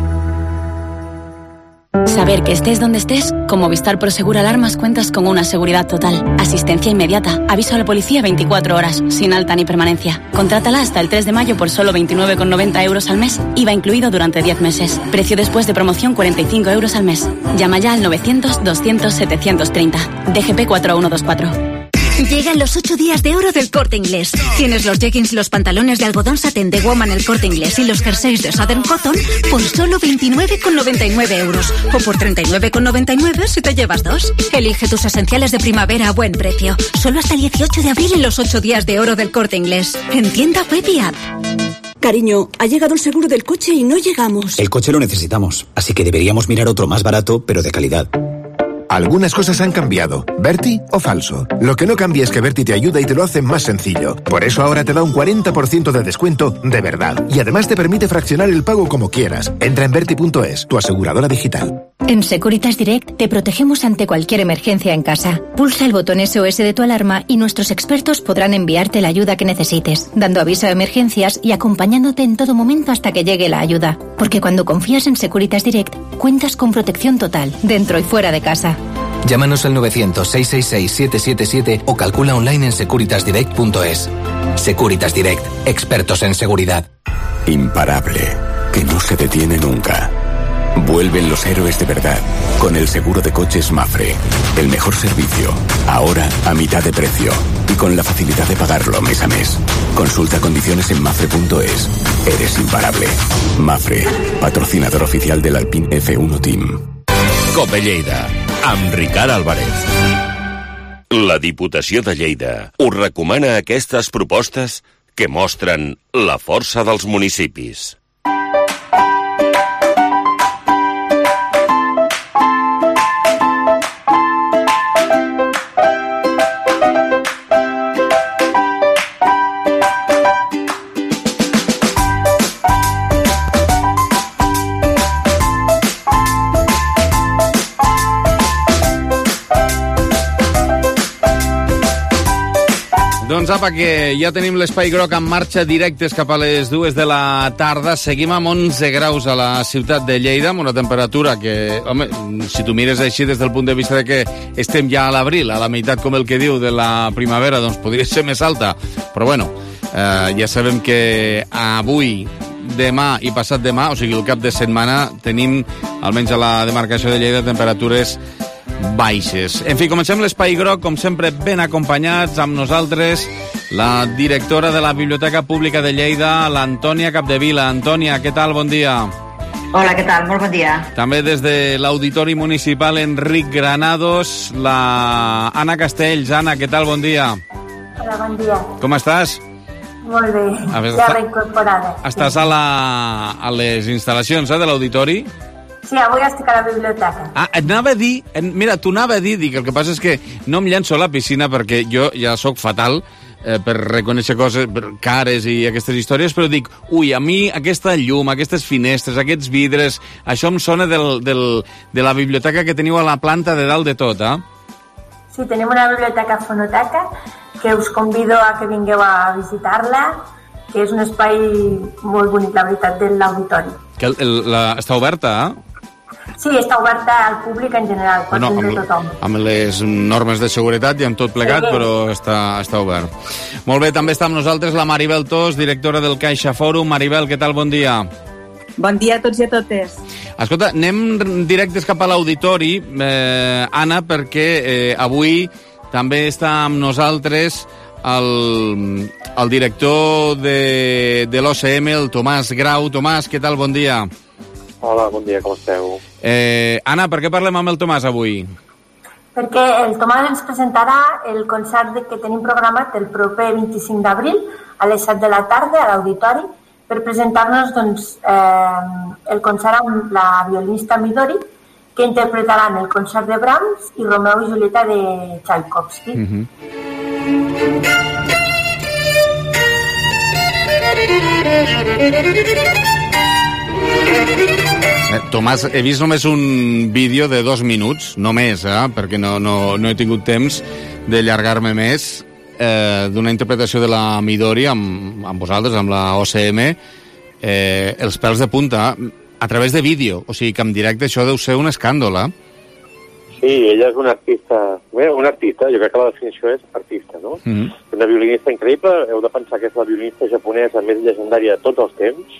Saber que estés donde estés, con Movistar Prosegur Alarmas cuentas con una seguridad total, asistencia inmediata, aviso a la policía veinticuatro horas, sin alta ni permanencia. Contrátala hasta el tres de mayo por solo veintinueve con noventa euros al mes, I V A incluido durante diez meses. Precio después de promoción cuarenta y cinco euros al mes. Llama ya al novecientos doscientos setecientos treinta. D G P cuatro uno dos cuatro. Llegan los ocho días de oro del Corte Inglés. Tienes los jeggings y los pantalones de algodón satén de Woman El Corte Inglés y los jerseys de Southern Cotton por solo veintinueve con noventa y nueve euros. O por treinta y nueve con noventa y nueve si te llevas dos. Elige tus esenciales de primavera a buen precio. Solo hasta el dieciocho de abril en los ocho días de oro del Corte Inglés. En tienda web y app. Cariño, ha llegado el seguro del coche y no llegamos. El coche lo necesitamos, así que deberíamos mirar otro más barato, pero de calidad. Algunas cosas han cambiado. ¿Berti o falso? Lo que no cambia es que Berti te ayuda y te lo hace más sencillo. Por eso ahora te da un cuarenta por ciento de descuento de verdad. Y además te permite fraccionar el pago como quieras. Entra en Berti punto es, tu aseguradora digital. En Securitas Direct te protegemos ante cualquier emergencia en casa. Pulsa el botón S O S de tu alarma y nuestros expertos podrán enviarte la ayuda que necesites, dando aviso de emergencias y acompañándote en todo momento hasta que llegue la ayuda. Porque cuando confías en Securitas Direct, cuentas con protección total, dentro y fuera de casa. Llámanos al novecientos, seiscientos sesenta y seis, siete siete siete o calcula online en securitas direct punto es. Securitas Direct, expertos en seguridad. Imparable, que no se detiene nunca. Vuelven los héroes de verdad, con el seguro de coches Mafre. El mejor servicio, ahora a mitad de precio y con la facilidad de pagarlo mes a mes. Consulta condiciones en mafre punto es. Eres imparable. Mafre, patrocinador oficial del Alpine F uno Team. COPE Lleida, amb Ricard Álvarez. La Diputació de Lleida us recomana aquestes propostes que mostren la força dels municipis. Doncs apa, que ja tenim l'espai groc en marxa, directes cap a les dues de la tarda. Seguim amb onze graus a la ciutat de Lleida, amb una temperatura que, home, si tu mires així des del punt de vista de que estem ja a l'abril, a la meitat, com el que diu, de la primavera, doncs podria ser més alta. Però bueno, eh, ja sabem que avui, demà i passat demà, o sigui, el cap de setmana, tenim, almenys a la demarcació de Lleida, temperatures baixes. En fi, comencem l'espai groc, com sempre, ben acompanyats amb nosaltres, la directora de la Biblioteca Pública de Lleida, l'Antònia Capdevila. Antònia, què tal? Bon dia. Hola, què tal? Molt bon dia. També des de l'Auditori Municipal Enric Granados, la Anna Castells. Anna, què tal? Bon dia. Hola, bon dia. Com estàs? Molt bé, A veure, ja està- reincorporada. Estàs a, la, a les instal·lacions eh, de l'Auditori? Sí, avui estic a la biblioteca. Ah, et anava a dir, en- mira, t'ho anava a dir, dic, el que passa és que no em llenço a la piscina perquè jo ja sóc fatal eh, per reconèixer coses, per cares i aquestes històries, però dic, ui, a mi aquesta llum, aquestes finestres, aquests vidres, això em sona del, del, de la biblioteca que teniu a la planta de dalt de tot, eh? Sí, tenim una biblioteca fonoteca que us convido a que vingueu a visitar-la que és un espai molt bonic, la veritat, de l'auditori. Que el, el, la, està oberta, eh? Sí, està oberta al públic en general, pot bueno, vindre amb, tothom. Amb les normes de seguretat i amb tot plegat, sí, però està, està obert. Molt bé, també està amb nosaltres la Maribel Tos, directora del Caixa Fòrum. Maribel, què tal? Bon dia. Bon dia a tots i a totes. Escolta, anem directes cap a l'auditori, eh, Anna, perquè eh, avui també està amb nosaltres el, el director de, de l'O C M, el Tomàs Grau. Tomàs, què tal? Bon dia. Hola, bon dia, com esteu? Eh, Anna, per què parlem amb el Tomàs avui? Perquè el Tomàs ens presentarà el concert que tenim programat el proper vint-i-cinc d'abril a les set de la tarda a l'auditori per presentar-nos doncs, eh, el concert amb la violinista Midori, que interpretaran el concert de Brahms i Romeo i Julieta de Tchaikovsky. Mm-hmm. Eh, Tomàs, he vist només un vídeo de dos minuts, només, eh, perquè no, no, no he tingut temps d'allargar-me més, eh, d'una interpretació de la Midori amb, amb vosaltres, amb la O C M, eh, els pèls de punta, a través de vídeo, o sigui que en directe això deu ser un escàndol, eh? Sí, ella és una artista, bé, una artista, jo crec que la definició és artista, no? Mm-hmm. Una violinista increïble, heu de pensar que és la violinista japonesa més llegendària de tots els temps,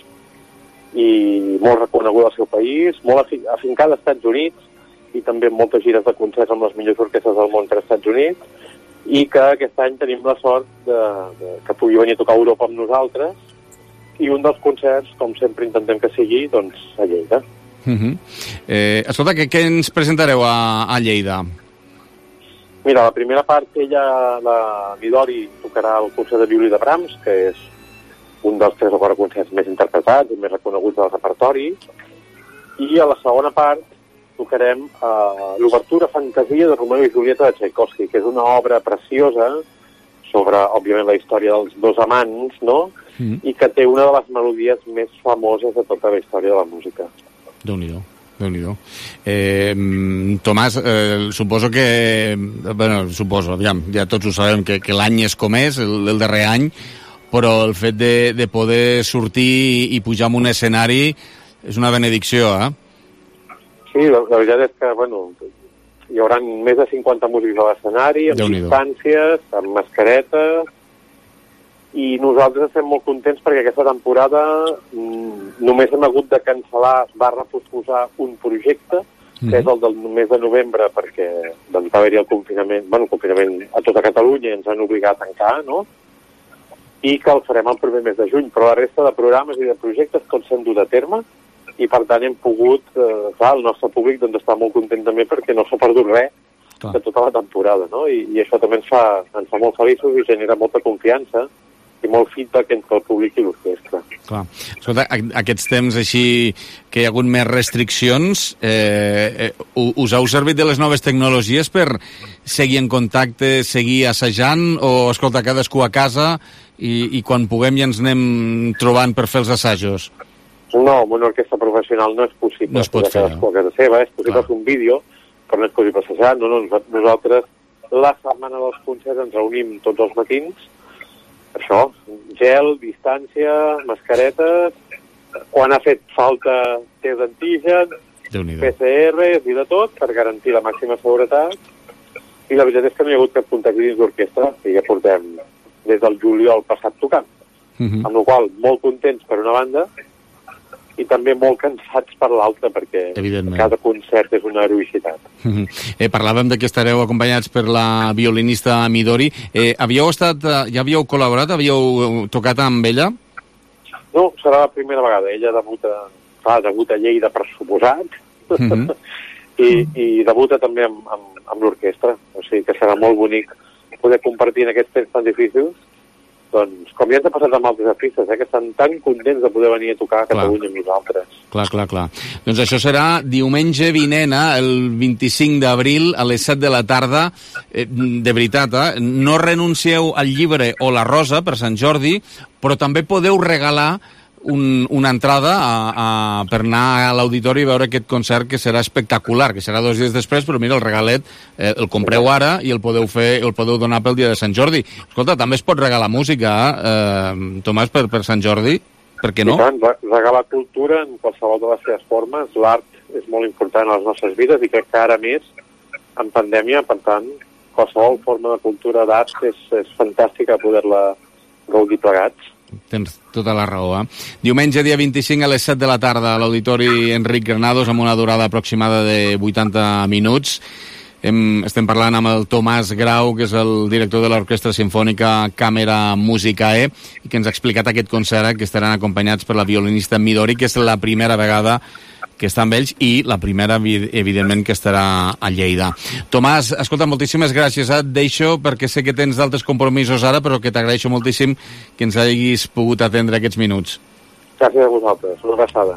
i molt reconeguda al seu país, molt afincada als Estats Units, i també moltes gires de concerts amb les millors orquestres del món per als Estats Units, i que aquest any tenim la sort de, de, que pugui venir a tocar a Europa amb nosaltres, i un dels concerts, com sempre intentem que sigui, doncs, a Lleida. Uh-huh. eh, escolta, què, què ens presentareu a, a Lleida? Mira, la primera part, ella, la Midori, tocarà el concert de violí de Brahms, que és un dels tres o quatre concerts més interpretats i més reconeguts del repertori, i a la segona part tocarem uh, l'obertura fantasia de Romeo i Julieta de Tchaikovsky, que és una obra preciosa sobre, òbviament, la història dels dos amants, no?, mm. i que té una de les melodies més famoses de tota la història de la música. Déu-n'hi-do. Déu-n'hi-do. Eh, Tomàs, eh, suposo que... Bueno, suposo, aviam, ja tots ho sabem, que, que l'any és com és, el, el darrer any, però el fet de, de poder sortir i, i pujar en un escenari és una benedicció, eh? Sí, la, la veritat és que, bueno, hi haurà més de cinquanta músics a l'escenari, amb distàncies, amb mascaretes, i nosaltres estem molt contents perquè aquesta temporada mm, només hem hagut de cancel·lar, barra posposar un projecte, mm-hmm. que és el del mes de novembre, perquè doncs, va haver-hi el confinament, bueno, el confinament a tota Catalunya i ens han obligat a tancar, no?, i que el farem el primer mes de juny, però la resta de programes i de projectes tots s'han dut a terme, i per tant hem pogut, eh, clar, el nostre públic doncs, està molt content també perquè no s'ha perdut res clar. De tota la temporada, no?, I, i això també ens fa, ens fa molt feliços i genera molta confiança i molt feedback entre el públic i l'orquestra. Clar. Escolta, aquests temps així que hi ha hagut més restriccions, eh, eh, us heu servit de les noves tecnologies per seguir en contacte, seguir assajant, o, escolta, cadascú a casa i, i quan puguem ja ens anem trobant per fer els assajos? No, amb una orquestra professional no és possible. No es pot fer, cadascú a casa seva, és possible Clar. Fer un vídeo, però no és possible assajar. No, no, nosaltres la setmana dels concerts ens reunim tots els matins, això, gel, distància, mascaretes, quan ha fet falta test d'antigen, P C Rs i de tot, per garantir la màxima seguretat, i la veritat és que no hi ha hagut cap contacte dins d'orquestra, que ja portem des del juliol passat tocant, uh-huh. amb la qual molt contents per una banda, i també molt cansats per l'altra, perquè cada concert és una heroïcitat. Uh-huh. Eh, parlàvem de que estareu acompanyats per la violinista Midori. Eh, havíeu estat, ja havíeu col·laborat, havíeu tocat amb ella? No, serà la primera vegada. Ella debuta, clar, debuta a Lleida, per suposat, uh-huh. I, i debuta també amb, amb, amb l'orquestra. O sigui que serà molt bonic poder compartir en aquests temps tan difícils. Doncs, com ja ens ha passat amb altres artistes, eh, que estan tan contents de poder venir a tocar a Catalunya amb nosaltres. Clar, clar, clar. Doncs això serà diumenge vinent, eh, el vint-i-cinc d'abril, a les set de la tarda. Eh, de veritat, eh, no renuncieu al llibre o la rosa per Sant Jordi, però també podeu regalar un, una entrada a, a, per anar a l'auditori i veure aquest concert que serà espectacular, que serà dos dies després, però mira, el regalet eh, el compreu ara i el podeu fer, el podeu donar pel dia de Sant Jordi. Escolta, també es pot regalar música, eh, Tomàs, per, per Sant Jordi? Per què no? I tant, regalar cultura en qualsevol de les seves formes. L'art és molt important a les nostres vides i crec que ara més en pandèmia, per tant, qualsevol forma de cultura d'art és, és fantàstica poder-la gaudir plegats. Tens tota la raó, eh? Diumenge, dia vint-i-cinc, a les set de la tarda, a l'Auditori Enric Granados, amb una durada aproximada de vuitanta minuts. Hem, estem parlant amb el Tomàs Grau, que és el director de l'Orquestra Simfònica Càmera Musicae, i que ens ha explicat aquest concert, que estaran acompanyats per la violinista Midori, que és la primera vegada que està amb ells i la primera, evidentment, que estarà a Lleida. Tomàs, escolta, moltíssimes gràcies. Et deixo perquè sé que tens d'altres compromisos ara, però que t'agraeixo moltíssim que ens hagis pogut atendre aquests minuts. Gràcies a vosaltres. Una abraçada.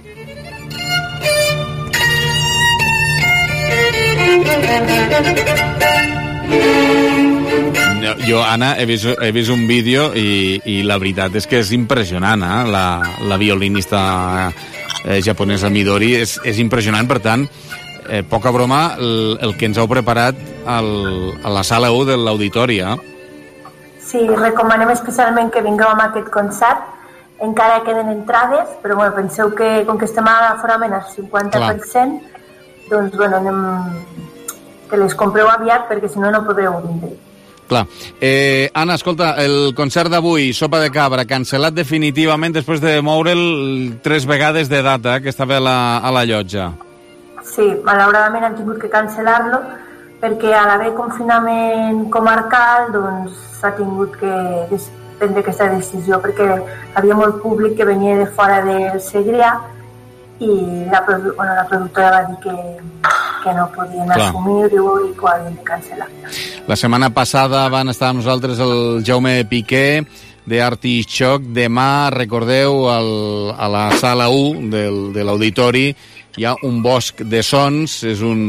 No, jo, Anna, he vist, he vist un vídeo i, i la veritat és que és impressionant, eh? La, la violinista eh, japonesa Midori és, és impressionant, per tant, eh, poca broma el, el que ens heu preparat al, a la sala u de l'auditori, eh? Sí, recomanem especialment que vingueu amb aquest concert. Encara queden entrades, però bueno, penseu que com que estem a l'aforament al cinquanta per cent, clar, doncs bueno, anem... que les compreu aviat perquè si no no podreu vindre. Clar. Eh, Anna, escolta, el concert d'avui, Sopa de Cabra, cancel·lat definitivament després de moure'l tres vegades de data, que estava a la, a la llotja. Sí, malauradament han tingut que cancel·lar-lo perquè a l'haver confinament comarcal doncs s'ha tingut que prendre aquesta decisió perquè havia molt públic que venia de fora del Segrià i la, produ bueno, la productora va dir que, que no podien assumir-ho i que ho havien de cancel·lar. La setmana passada van estar amb nosaltres el Jaume Piqué de Artichoc. Demà, recordeu, el, a la sala u del, de l'auditori hi ha un bosc de sons, és un,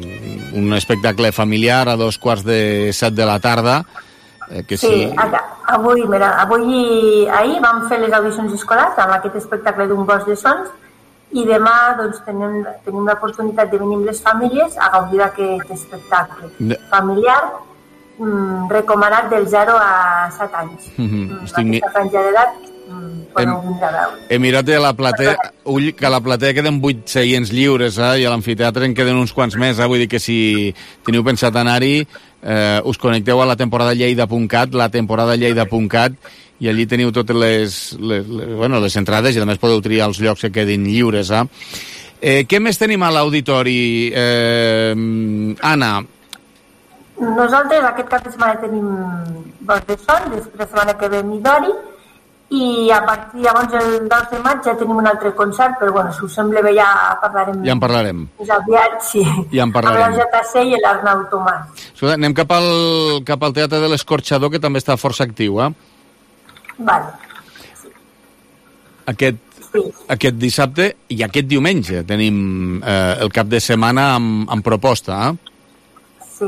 un espectacle familiar a dos quarts de set de la tarda. Eh, que sí, sí. Avui, mira, avui i ahir vam fer les audicions escolars amb aquest espectacle d'un bosc de sons i demà doncs, tenim, tenim l'oportunitat de venir amb les famílies a gaudir d'aquest espectacle de... familiar mm, recomanat del zero a set anys. Mm-hmm. Estic... Aquesta franja d'edat mm, podeu vindre a veure. He mirat a la platea, ull, que a la platea queden vuit seients lliures, eh? I a l'amfiteatre en queden uns quants més, eh? Vull dir que si teniu pensat anar-hi, eh, us connecteu a la temporada lleida punt cat, la temporada lleida punt cat, i allí teniu totes les, les, les, bueno, les entrades i a més podeu triar els llocs que quedin lliures. Eh? Eh, què més tenim a l'auditori, eh, Anna? Nosaltres aquest cap de setmana tenim Bosc de Son, després la setmana que ve Midori, i a partir llavors el dos de maig ja tenim un altre concert, però bueno, si us sembla bé ja parlarem. Ja en parlarem. Més aviat, sí. Ja en parlarem. Amb la J C i l'Arnau Tomàs. Escolta, anem cap al, cap al Teatre de l'Escorxador, que també està força actiu, eh? Vale. Sí. Aquest, sí. aquest dissabte i aquest diumenge tenim eh, el cap de setmana amb, amb proposta, eh? Sí.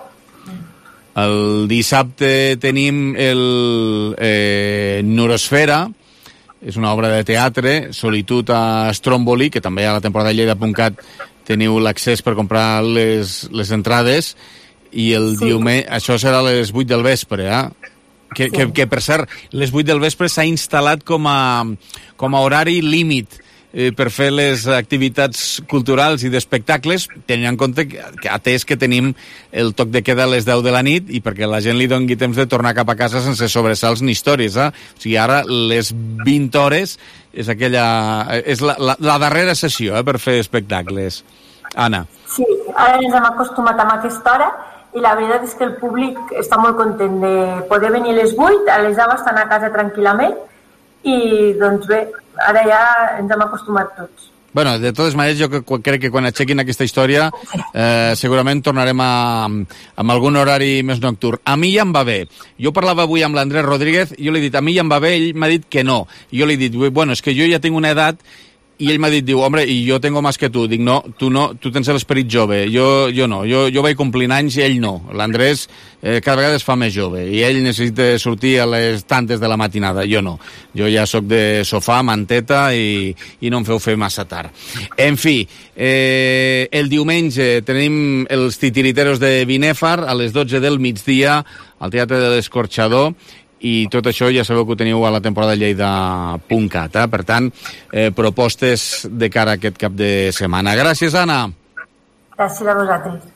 El dissabte tenim el eh, Neurosfera, és una obra de teatre, Solitud a Stromboli, que també a la temporada de lleida punt cat teniu l'accés per comprar les, les entrades, i el sí. diumenge, això serà a les vuit del vespre, eh? Que, sí. que, que, per cert, les vuit del vespre s'ha instal·lat com a, com a horari límit eh, per fer les activitats culturals i d'espectacles, tenint en compte que, que atès que tenim el toc de queda a les deu de la nit i perquè la gent li doni temps de tornar cap a casa sense sobresalts ni històries. Eh? O sigui, ara les vint hores és, aquella, és la, la, la darrera sessió eh, per fer espectacles. Anna. Sí, ara ens hem acostumat a aquesta hora i la veritat és que el públic està molt content de poder venir a les vuit, a les deu estan a casa tranquil·lament i doncs bé, ara ja ens hem acostumat tots. Bueno, de totes maneres, jo crec que quan aixequin aquesta història eh, segurament tornarem a, amb algun horari més nocturn. A mi ja em va bé. Jo parlava avui amb l'Andrés Rodríguez i jo li he dit, a mi ja em va bé, ell m'ha dit que no. I jo li he dit, bueno, és que jo ja tinc una edat i ell m'ha dit, diu, hombre, i jo tengo más que tu. Dic, no, tu no, tu tens l'esperit jove, jo, jo no, jo, jo vaig complint anys i ell no. L'Andrés eh, cada vegada es fa més jove i ell necessita sortir a les tantes de la matinada, jo no. Jo ja sóc de sofà, manteta i, i no em feu fer massa tard. En fi, eh, el diumenge tenim els titiriteros de Binèfar a les dotze del migdia al Teatre de l'Escorxador, i tot això ja sabeu que ho teniu a la temporada lleida punt cat, eh? Per tant, eh, propostes de cara a aquest cap de setmana. Gràcies, Anna. Gràcies a vosaltres.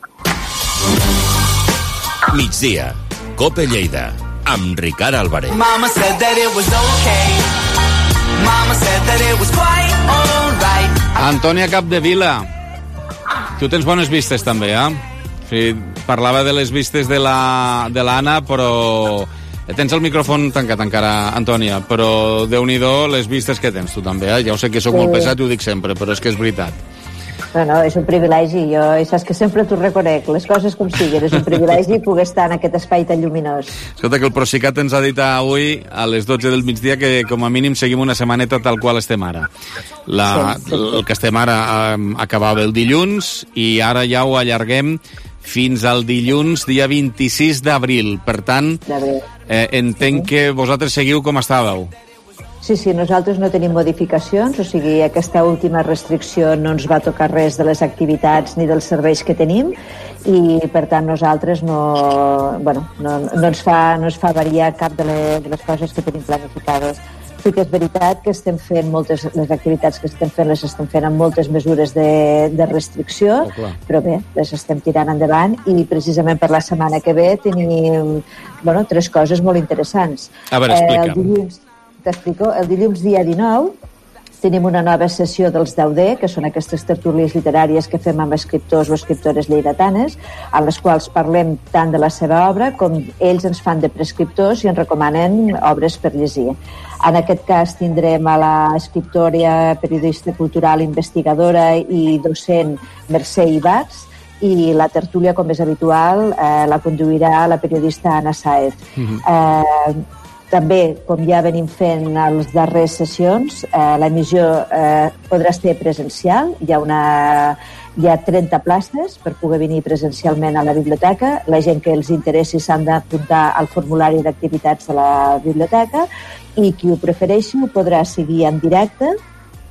Migdia, Cope Lleida, amb Ricard Álvarez. Mama said that it was okay. Mama said that it was quite alright. Antònia Capdevila, tu tens bones vistes també, eh? Sí, parlava de les vistes de la de l'Anna, però... Tens el micròfon tancat encara, Antònia, però Déu-n'hi-do les vistes que tens tu també, eh? Ja ho sé que sóc sí. molt pesat i ho dic sempre, però és que és veritat. No, no, és un privilegi, jo, i saps que sempre t'ho reconec, les coses com siguin, és un privilegi poder estar en aquest espai tan lluminós. Escolta, que el Procicat ens ha dit avui, a les dotze del migdia, que com a mínim seguim una setmaneta tal qual estem ara. La, sí, sí. El que estem ara eh, acabava el dilluns, i ara ja ho allarguem fins al dilluns, dia vint-i-sis d'abril. Per tant, eh, entenc sí. que vosaltres seguiu com estàveu. Sí, sí, nosaltres no tenim modificacions, o sigui, aquesta última restricció no ens va tocar res de les activitats ni dels serveis que tenim, i per tant nosaltres no, bueno, no, no, ens, fa, no ens fa variar cap de les, de les coses que tenim planificades. Sí que és veritat que estem fent moltes, les activitats que estem fent les estem fent amb moltes mesures de, de restricció, oh, però bé, les estem tirant endavant, i precisament per la setmana que ve tenim, bueno, tres coses molt interessants. A veure, explica. Eh, el dilluns, t'explico, el dilluns dia dinou tenim una nova sessió dels deu D, que són aquestes tertúlies literàries que fem amb escriptors o escriptores lleidatanes, en les quals parlem tant de la seva obra com ells ens fan de prescriptors i ens recomanen obres per llegir. En aquest cas tindrem a l'escriptora, periodista cultural, investigadora i docent Mercè Ibars, i la tertúlia, com és habitual, eh, la conduirà la periodista Anna Sáez. Mm-hmm. Eh, També, com ja venim fent a les darreres sessions, eh, l'emissió eh, podrà ser presencial. Hi ha, una, hi ha trenta places per poder venir presencialment a la biblioteca. La gent que els interessi s'han d'apuntar al formulari d'activitats de la biblioteca, i qui ho prefereixi ho podrà seguir en directe,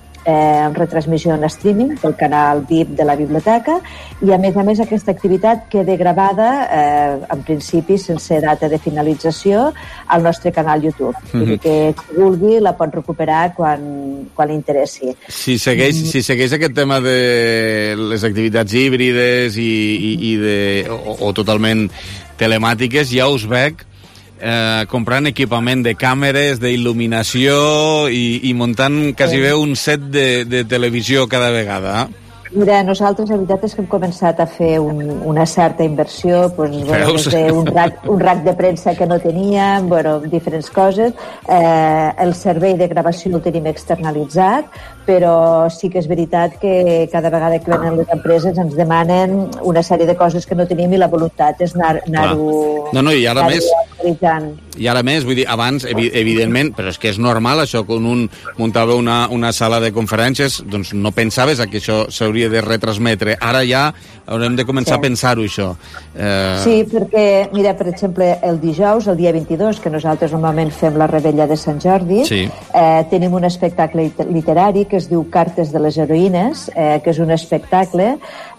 eh, en retransmissió en streaming pel canal V I P de la biblioteca, i a més a més aquesta activitat queda gravada eh, en principi sense data de finalització al nostre canal YouTube. Mm-hmm. Vull dir que qui vulgui la pot recuperar quan, quan li interessi. Si segueix, mm. si segueix aquest tema de les activitats híbrides i, i, i de, o, o totalment telemàtiques, ja us veig Eh, comprant equipament de càmeres, d'il·luminació i, i muntant quasi bé un set de, de televisió cada vegada. Mira, nosaltres la veritat és que hem començat a fer un, una certa inversió, doncs, bueno, des d'un rack, un rack de premsa que no teníem, bueno, diferents coses. Eh, el servei de gravació el tenim externalitzat, però sí que és veritat que cada vegada que venen les empreses ens demanen una sèrie de coses que no tenim, i la voluntat és anar-ho anar no, no, i ara més actualitzant. I ara més, vull dir, abans, evi evidentment, però és que és normal això, quan un muntava una, una sala de conferències, doncs no pensaves que això s'hauria de retransmetre. Ara ja haurem de començar sí. a pensar-ho, això. Eh... Sí, perquè, mira, per exemple, el dijous, el dia vint-i-dos, que nosaltres normalment fem la Rebella de Sant Jordi, sí. eh, tenim un espectacle literari que es diu Cartes de les heroïnes, eh, que és un espectacle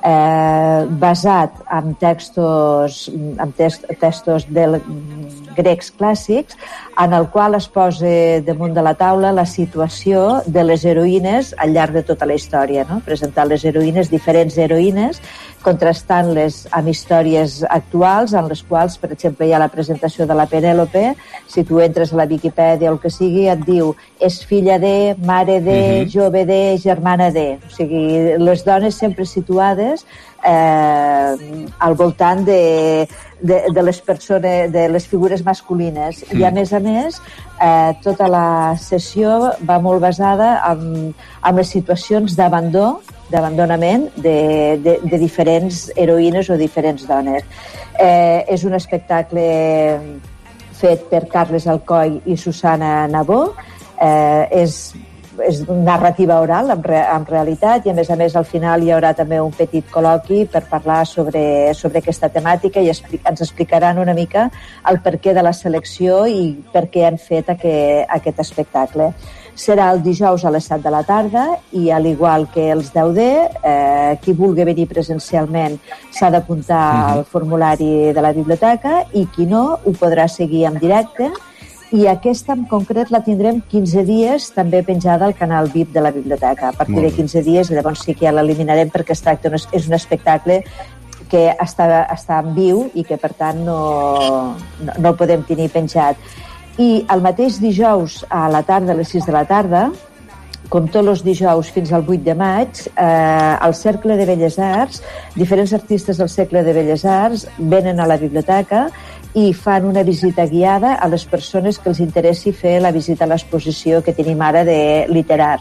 eh, basat en textos, en text, textos del, grecs clàssics, en el qual es posa damunt de la taula la situació de les heroïnes al llarg de tota la història, no? Presentar les heroïnes, diferents heroïnes, contrastant-les amb històries actuals, en les quals, per exemple, hi ha la presentació de la Penèlope. Si tu entres a la Viquipèdia o el que sigui, et diu és filla de, mare de, uh-huh. jove de, germana de. O sigui, les dones sempre situades eh, al voltant de, de, de les persones, de les figures masculines. Mm. I a més a més, eh, tota la sessió va molt basada en, en les situacions d'abandó, d'abandonament de, de, de diferents heroïnes o diferents dones. Eh, és un espectacle fet per Carles Alcoy i Susana Nabó. Eh, és és narrativa oral, en, re, en realitat, i a més a més al final hi haurà també un petit col·loqui per parlar sobre, sobre aquesta temàtica i expli ens explicaran una mica el perquè de la selecció i per què han fet aquest, aquest espectacle. Serà el dijous a les set de la tarda i, al igual que els deu D, eh, qui vulgui venir presencialment s'ha d'apuntar mm-hmm. al formulari de la biblioteca i qui no ho podrà seguir en directe. I aquesta en concret la tindrem quinze dies també penjada al canal V I P de la biblioteca. A partir de quinze dies, llavors sí que ja l'eliminarem perquè es tracta, és un espectacle que està, està en viu i que per tant no, no, no el podem tenir penjat. I el mateix dijous a la tarda, a les sis de la tarda, com tots els dijous fins al vuit de maig, eh, al Cercle de Belles Arts, diferents artistes del Cercle de Belles Arts venen a la biblioteca i fan una visita guiada a les persones que els interessi fer la visita a l'exposició que tenim ara de Literart.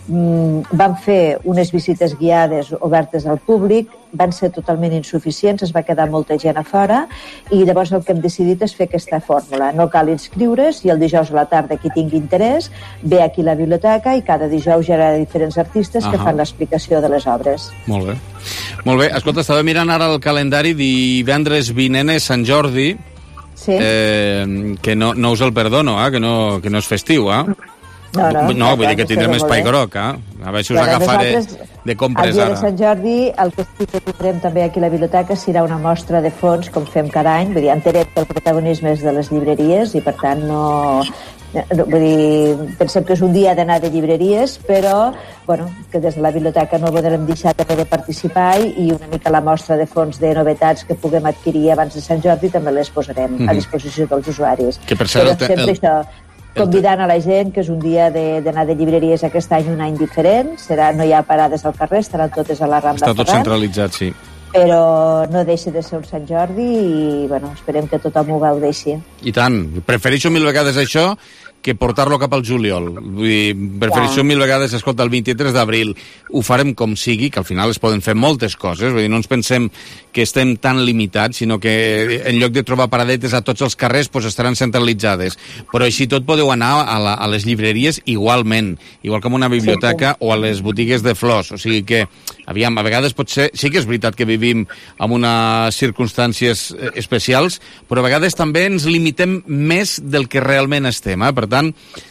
Mm, van fer unes visites guiades obertes al públic, van ser totalment insuficients, es va quedar molta gent a fora i llavors el que hem decidit és fer aquesta fórmula. No cal inscriure's i el dijous a la tarda qui tingui interès ve aquí a la biblioteca i cada dijous hi haurà diferents artistes que fan l'explicació de les obres. Molt bé. Molt bé. Escolta, estava mirant ara el calendari, divendres vinent és Sant Jordi, sí. eh, que no, no us el perdono, eh, que, no, que no és festiu, eh? No, no, no vull dir que tindrem espai groc, eh? A veure si us agafaré de compres ara. El dia de Sant Jordi, el que sí que tindrem també aquí a la biblioteca serà una mostra de fons, com fem cada any. Vull dir, entenem que el protagonisme és de les llibreries i, per tant, no... no vull dir, pensem que és un dia d'anar de llibreries, però, bueno, que des de la biblioteca no podrem deixar també de participar i una mica la mostra de fons de novetats que puguem adquirir abans de Sant Jordi també les posarem mm-hmm. a disposició dels usuaris. Que per cert, però sempre el... això... convidant a la gent que és un dia d'anar de, de llibreries aquest any, un any diferent, serà, no hi ha parades al carrer, estaran totes a la Rambla Està tot Ferran, centralitzat, sí. Però no deixa de ser un Sant Jordi i bueno, esperem que tothom ho gaudeixi. I tant, prefereixo mil vegades això que portar-lo cap al juliol. Vull dir, prefereixo ja. mil vegades, escolta, el vint-i-tres d'abril ho farem com sigui, que al final es poden fer moltes coses, vull dir, no ens pensem que estem tan limitats, sinó que en lloc de trobar paradetes a tots els carrers, doncs estaran centralitzades. Però així tot podeu anar a, la, a les llibreries igualment, igual com una biblioteca sí, sí. o a les botigues de flors. O sigui que, aviam, a vegades potser, sí que és veritat que vivim en unes circumstàncies especials, però a vegades també ens limitem més del que realment estem, eh? Per tant,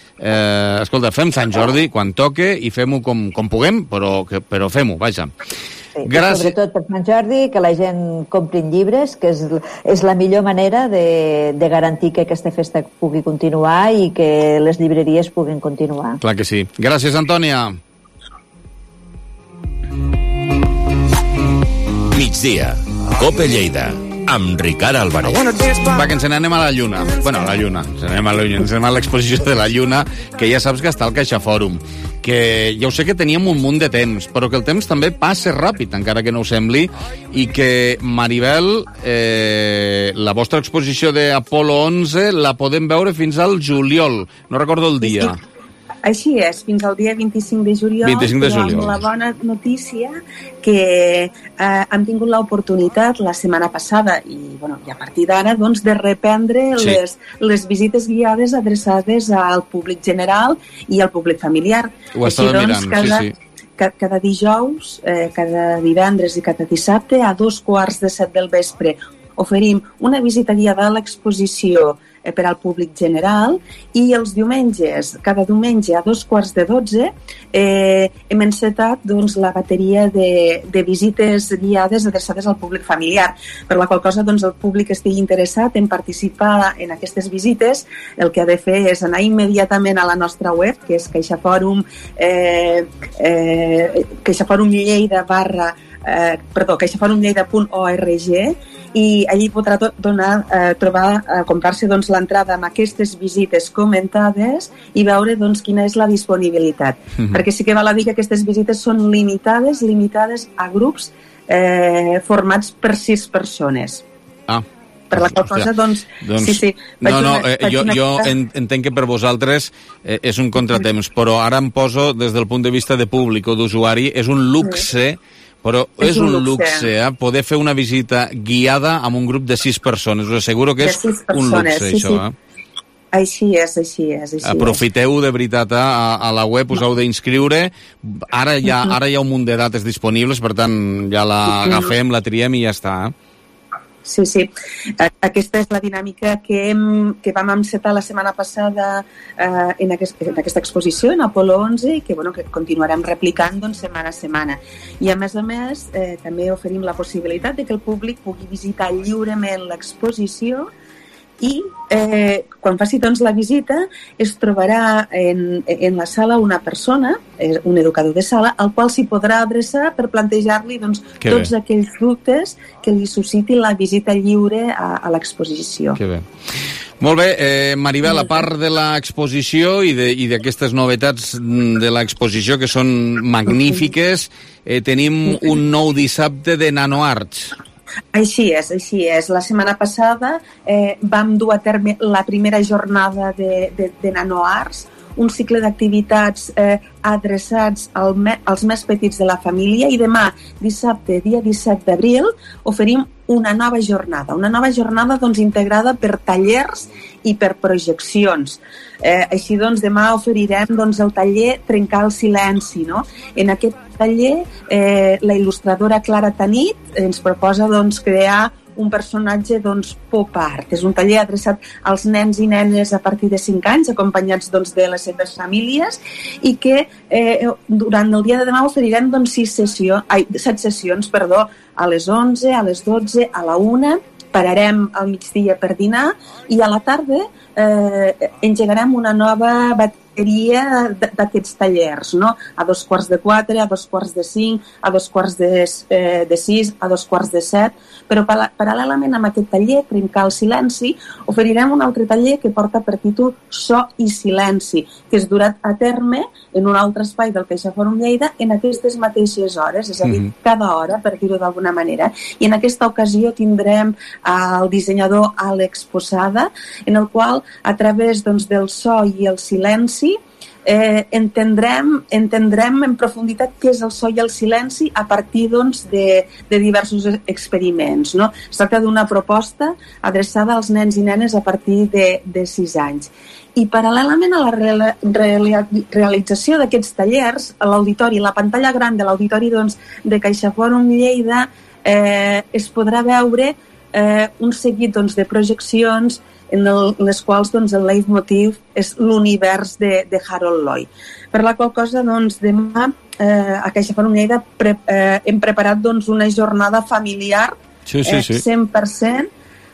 eh, escolta, fem Sant Jordi quan toque i fem-ho com, com puguem, però, que, però fem-ho, vaja. Sí, Gràcies. Sobretot per Sant Jordi, que la gent comprin llibres, que és, és la millor manera de, de garantir que aquesta festa pugui continuar i que les llibreries puguin continuar. Clar que sí. Gràcies, Antònia. Migdia, Cope Lleida, amb Ricard Álvarez. Va, que ens n'anem a la Lluna. Bueno, a la Lluna. Ens anem a la Lluna. Ens anem a l'exposició de la Lluna, que ja saps que està al CaixaFòrum. Que ja ho sé que teníem un munt de temps, però que el temps també passa ràpid, encara que no ho sembli, i que, Maribel, eh, la vostra exposició d'Apolo onze la podem veure fins al juliol. No recordo el dia. Sí. Així és, fins al dia vint-i-cinc de juliol, vint-i-cinc de juliol. Però amb la bona notícia que eh, hem tingut l'oportunitat la setmana passada i, bueno, i a partir d'ara doncs, de reprendre sí. les, les visites guiades adreçades al públic general i al públic familiar. Ho estava doncs, mirant, cada, sí, sí. Cada, cada dijous, eh, cada divendres i cada dissabte a dos quarts de set del vespre oferim una visita guiada a l'exposició per al públic general i els diumenges, cada diumenge a dos quarts de dotze eh, hem encetat doncs, la bateria de, de visites guiades adreçades al públic familiar, per la qual cosa doncs, el públic estigui interessat en participar en aquestes visites, el que ha de fer és anar immediatament a la nostra web, que és CaixaFòrum eh, eh, CaixaFòrum Lleida barra Eh, perdó, caixaforumlleida punt org i allí podrà donar, eh, trobar, eh, comprar-se doncs, l'entrada amb aquestes visites comentades i veure doncs, quina és la disponibilitat. Mm-hmm. Perquè sí que val a dir que aquestes visites són limitades, limitades a grups eh, formats per sis persones. Ah. Per la qual cosa, doncs... doncs sí, sí, no, no, eh, jo, jo entenc que per vosaltres eh, és un contratemps, però ara em poso des del punt de vista de públic o d'usuari, és un luxe... Però és, és un luxe, eh? Poder fer una visita guiada amb un grup de sis persones. Us asseguro que és un luxe, sí, això. Sí. Eh? Així és, així és. Així Aprofiteu de veritat a, a la web, us heu d'inscriure. Ara hi ha, ara hi ha un munt de dates disponibles, per tant ja la agafem, la triem i ja està. Sí, sí. Aquesta és la dinàmica que, hem, que vam encetar la setmana passada eh, en, aquest, en aquesta exposició, en Apolo onze, i que, bueno, que continuarem replicant doncs, setmana a setmana. I a més a més, eh, també oferim la possibilitat de que el públic pugui visitar lliurement l'exposició i eh, quan faci doncs, la visita es trobarà en, en la sala una persona, un educador de sala, al qual s'hi podrà adreçar per plantejar-li doncs, tots bé. aquells dubtes que li susciti la visita lliure a, a l'exposició. Que bé. Molt bé, eh, Maribel, a part de l'exposició i d'aquestes novetats de l'exposició que són magnífiques, eh, tenim un nou dissabte de NanoArts. Així és, així és. La setmana passada eh, vam dur a terme la primera jornada de, de, de NanoArts, un cicle d'activitats eh, adreçats al me, als més petits de la família, i demà, dissabte, dia disset d'abril, oferim una nova jornada, una nova jornada doncs, integrada per tallers i per projeccions. Eh, així doncs, demà oferirem doncs, el taller Trencar el silenci. No? En aquest taller, eh, la il·lustradora Clara Tanit ens proposa doncs, crear un personatge doncs, pop art. És un taller adreçat als nens i nenes a partir de cinc anys, acompanyats doncs, de les seves famílies, i que eh, durant el dia de demà oferirem doncs, sis sessions, ai, set sessions, perdó, a les onze, a les dotze, a la una, pararem al migdia per dinar, i a la tarda eh, engegarem una nova bateria d'aquests tallers, no? A dos quarts de quatre, a dos quarts de cinc, a dos quarts de, eh, de sis, a dos quarts de set, però paral·lelament amb aquest taller, Trencar el silenci, oferirem un altre taller que porta per títol So i silenci, que és durat a terme en un altre espai del CaixaForum Lleida en aquestes mateixes hores, és a dir, mm-hmm. cada hora, per dir-ho d'alguna manera. I en aquesta ocasió tindrem el dissenyador Àlex Posada, en el qual, a través doncs, del so i el silenci, eh, entendrem, entendrem en profunditat què és el so i el silenci a partir doncs, de, de diversos experiments. No? Es tracta d'una proposta adreçada als nens i nenes a partir de, de sis anys. I paral·lelament a la re- re- realització d'aquests tallers, a l'auditori, la pantalla gran de l'auditori doncs, de CaixaForum Lleida, eh, es podrà veure eh, un seguit doncs, de projeccions en el, les quals doncs, el leitmotiv és l'univers de, de Harold Lloyd. Per la qual cosa, doncs, demà eh, a CaixaForum Lleida pre, eh, hem preparat doncs, una jornada familiar sí, sí, sí. Eh, cent per cent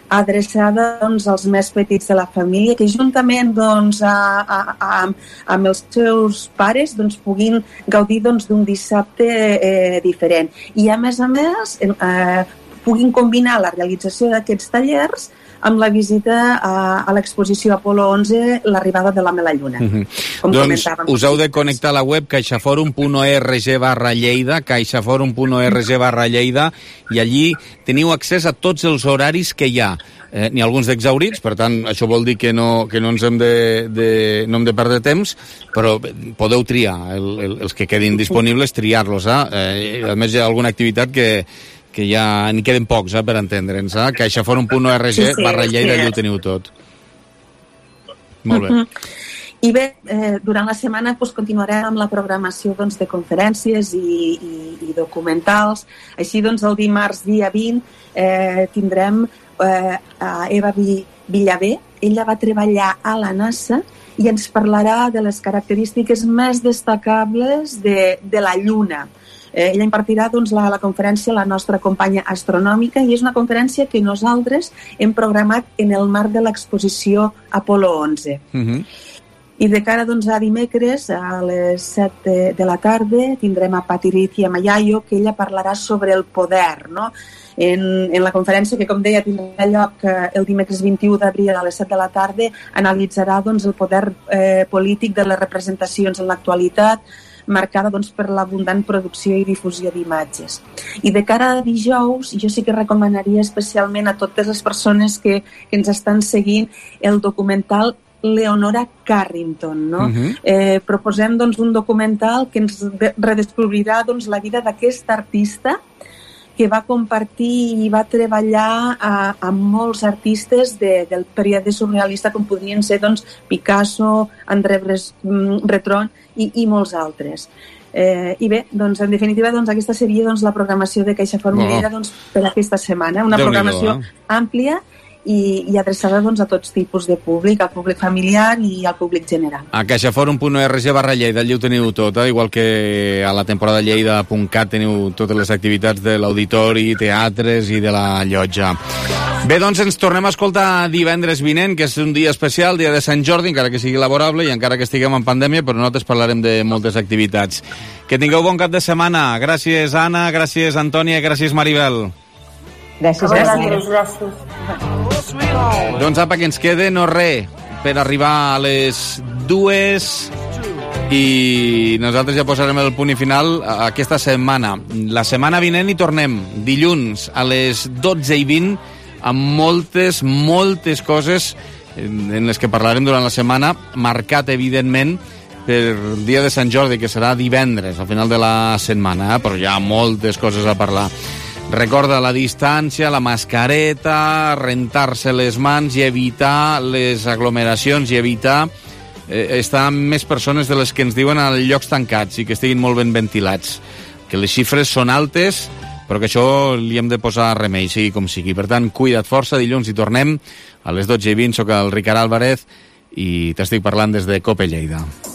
adreçada doncs, als més petits de la família, que juntament doncs, a, a, a, amb els seus pares doncs, puguin gaudir doncs, d'un dissabte eh, diferent. I a més a més eh, puguin combinar la realització d'aquests tallers amb la visita a, a l'exposició Apolo onze, l'arribada de l'home a la lluna. Mm-hmm. Doncs us heu de connectar a la web caixaforum punt org barra Lleida, caixaforum punt org barra Lleida, i allí teniu accés a tots els horaris que hi ha. Eh, n'hi ha alguns d'exaurits, per tant, això vol dir que no, que no ens hem de, de, no hem de perdre temps, però podeu triar el, el, els que quedin disponibles, triar-los. Eh? Eh, a més, hi ha alguna activitat que que ja n'hi queden pocs, eh, per entendre'ns. Eh? caixaforum punt org sí, sí, barra Lleida, allà ho teniu tot. Molt bé. Uh-huh. I bé, eh, durant la setmana doncs, continuarem amb la programació doncs, de conferències i, i, i documentals. Així, doncs, el dimarts, dia vint, eh, tindrem eh, a Eva Villavé. Ella va treballar a la NASA i ens parlarà de les característiques més destacables de, de la Lluna. Eh, ella impartirà doncs, la, la conferència La nostra companya astronòmica, i és una conferència que nosaltres hem programat en el marc de l'exposició Apolo onze. Uh-huh. I de cara doncs, a dimecres, a les set de, de la tarda, tindrem a Patricia Mayayo, que ella parlarà sobre el poder, no? En, en la conferència, que com deia tindrà lloc el dimecres vint-i-u d'abril a les set de la tarda, analitzarà doncs, el poder eh, polític de les representacions en l'actualitat, marcada doncs, per l'abundant producció i difusió d'imatges. I de cara a dijous, jo sí que recomanaria especialment a totes les persones que, que ens estan seguint el documental Leonora Carrington. No? Uh-huh. eh, proposem doncs, un documental que ens redescobrirà doncs, la vida d'aquesta artista que va compartir i va treballar a, amb molts artistes de, del període surrealista, com podrien ser doncs, Picasso, André Breton i, i molts altres. Eh, I bé, doncs, en definitiva, doncs, aquesta seria doncs, la programació de CaixaForum Lleida doncs, per aquesta setmana. Una Déu programació eh? àmplia i, i adreçada doncs, a tots tipus de públic, al públic familiar i al públic general. A caixaforum punt org barra Lleida, allí ho teniu tot, eh? Igual que a la temporada lleida punt cat teniu totes les activitats de l'auditori, teatres i de la llotja. Bé, doncs ens tornem a escoltar divendres vinent, que és un dia especial, dia de Sant Jordi, encara que sigui laborable i encara que estiguem en pandèmia, però nosaltres parlarem de moltes activitats. Que tingueu bon cap de setmana. Gràcies, Anna, gràcies, Antònia, gràcies, Maribel. Gràcies, gràcies. gràcies. Doncs apa, que ens quede no res per arribar a les dues i nosaltres ja posarem el punt i final aquesta setmana. La setmana vinent hi tornem, dilluns a les dotze i vint, amb moltes, moltes coses en les que parlarem durant la setmana, marcat, evidentment, per el dia de Sant Jordi, que serà divendres, al final de la setmana, eh? Però hi ha moltes coses a parlar. Recorda la distància, la mascareta, rentar-se les mans i evitar les aglomeracions i evitar eh, estar amb més persones de les que ens diuen a llocs tancats i que estiguin molt ben ventilats. Que les xifres són altes, però que això li hem de posar remei, sigui com sigui. Per tant, cuida't força, dilluns hi tornem a les dotze i vint. Soc el Ricard Álvarez i t'estic parlant des de Cope Lleida.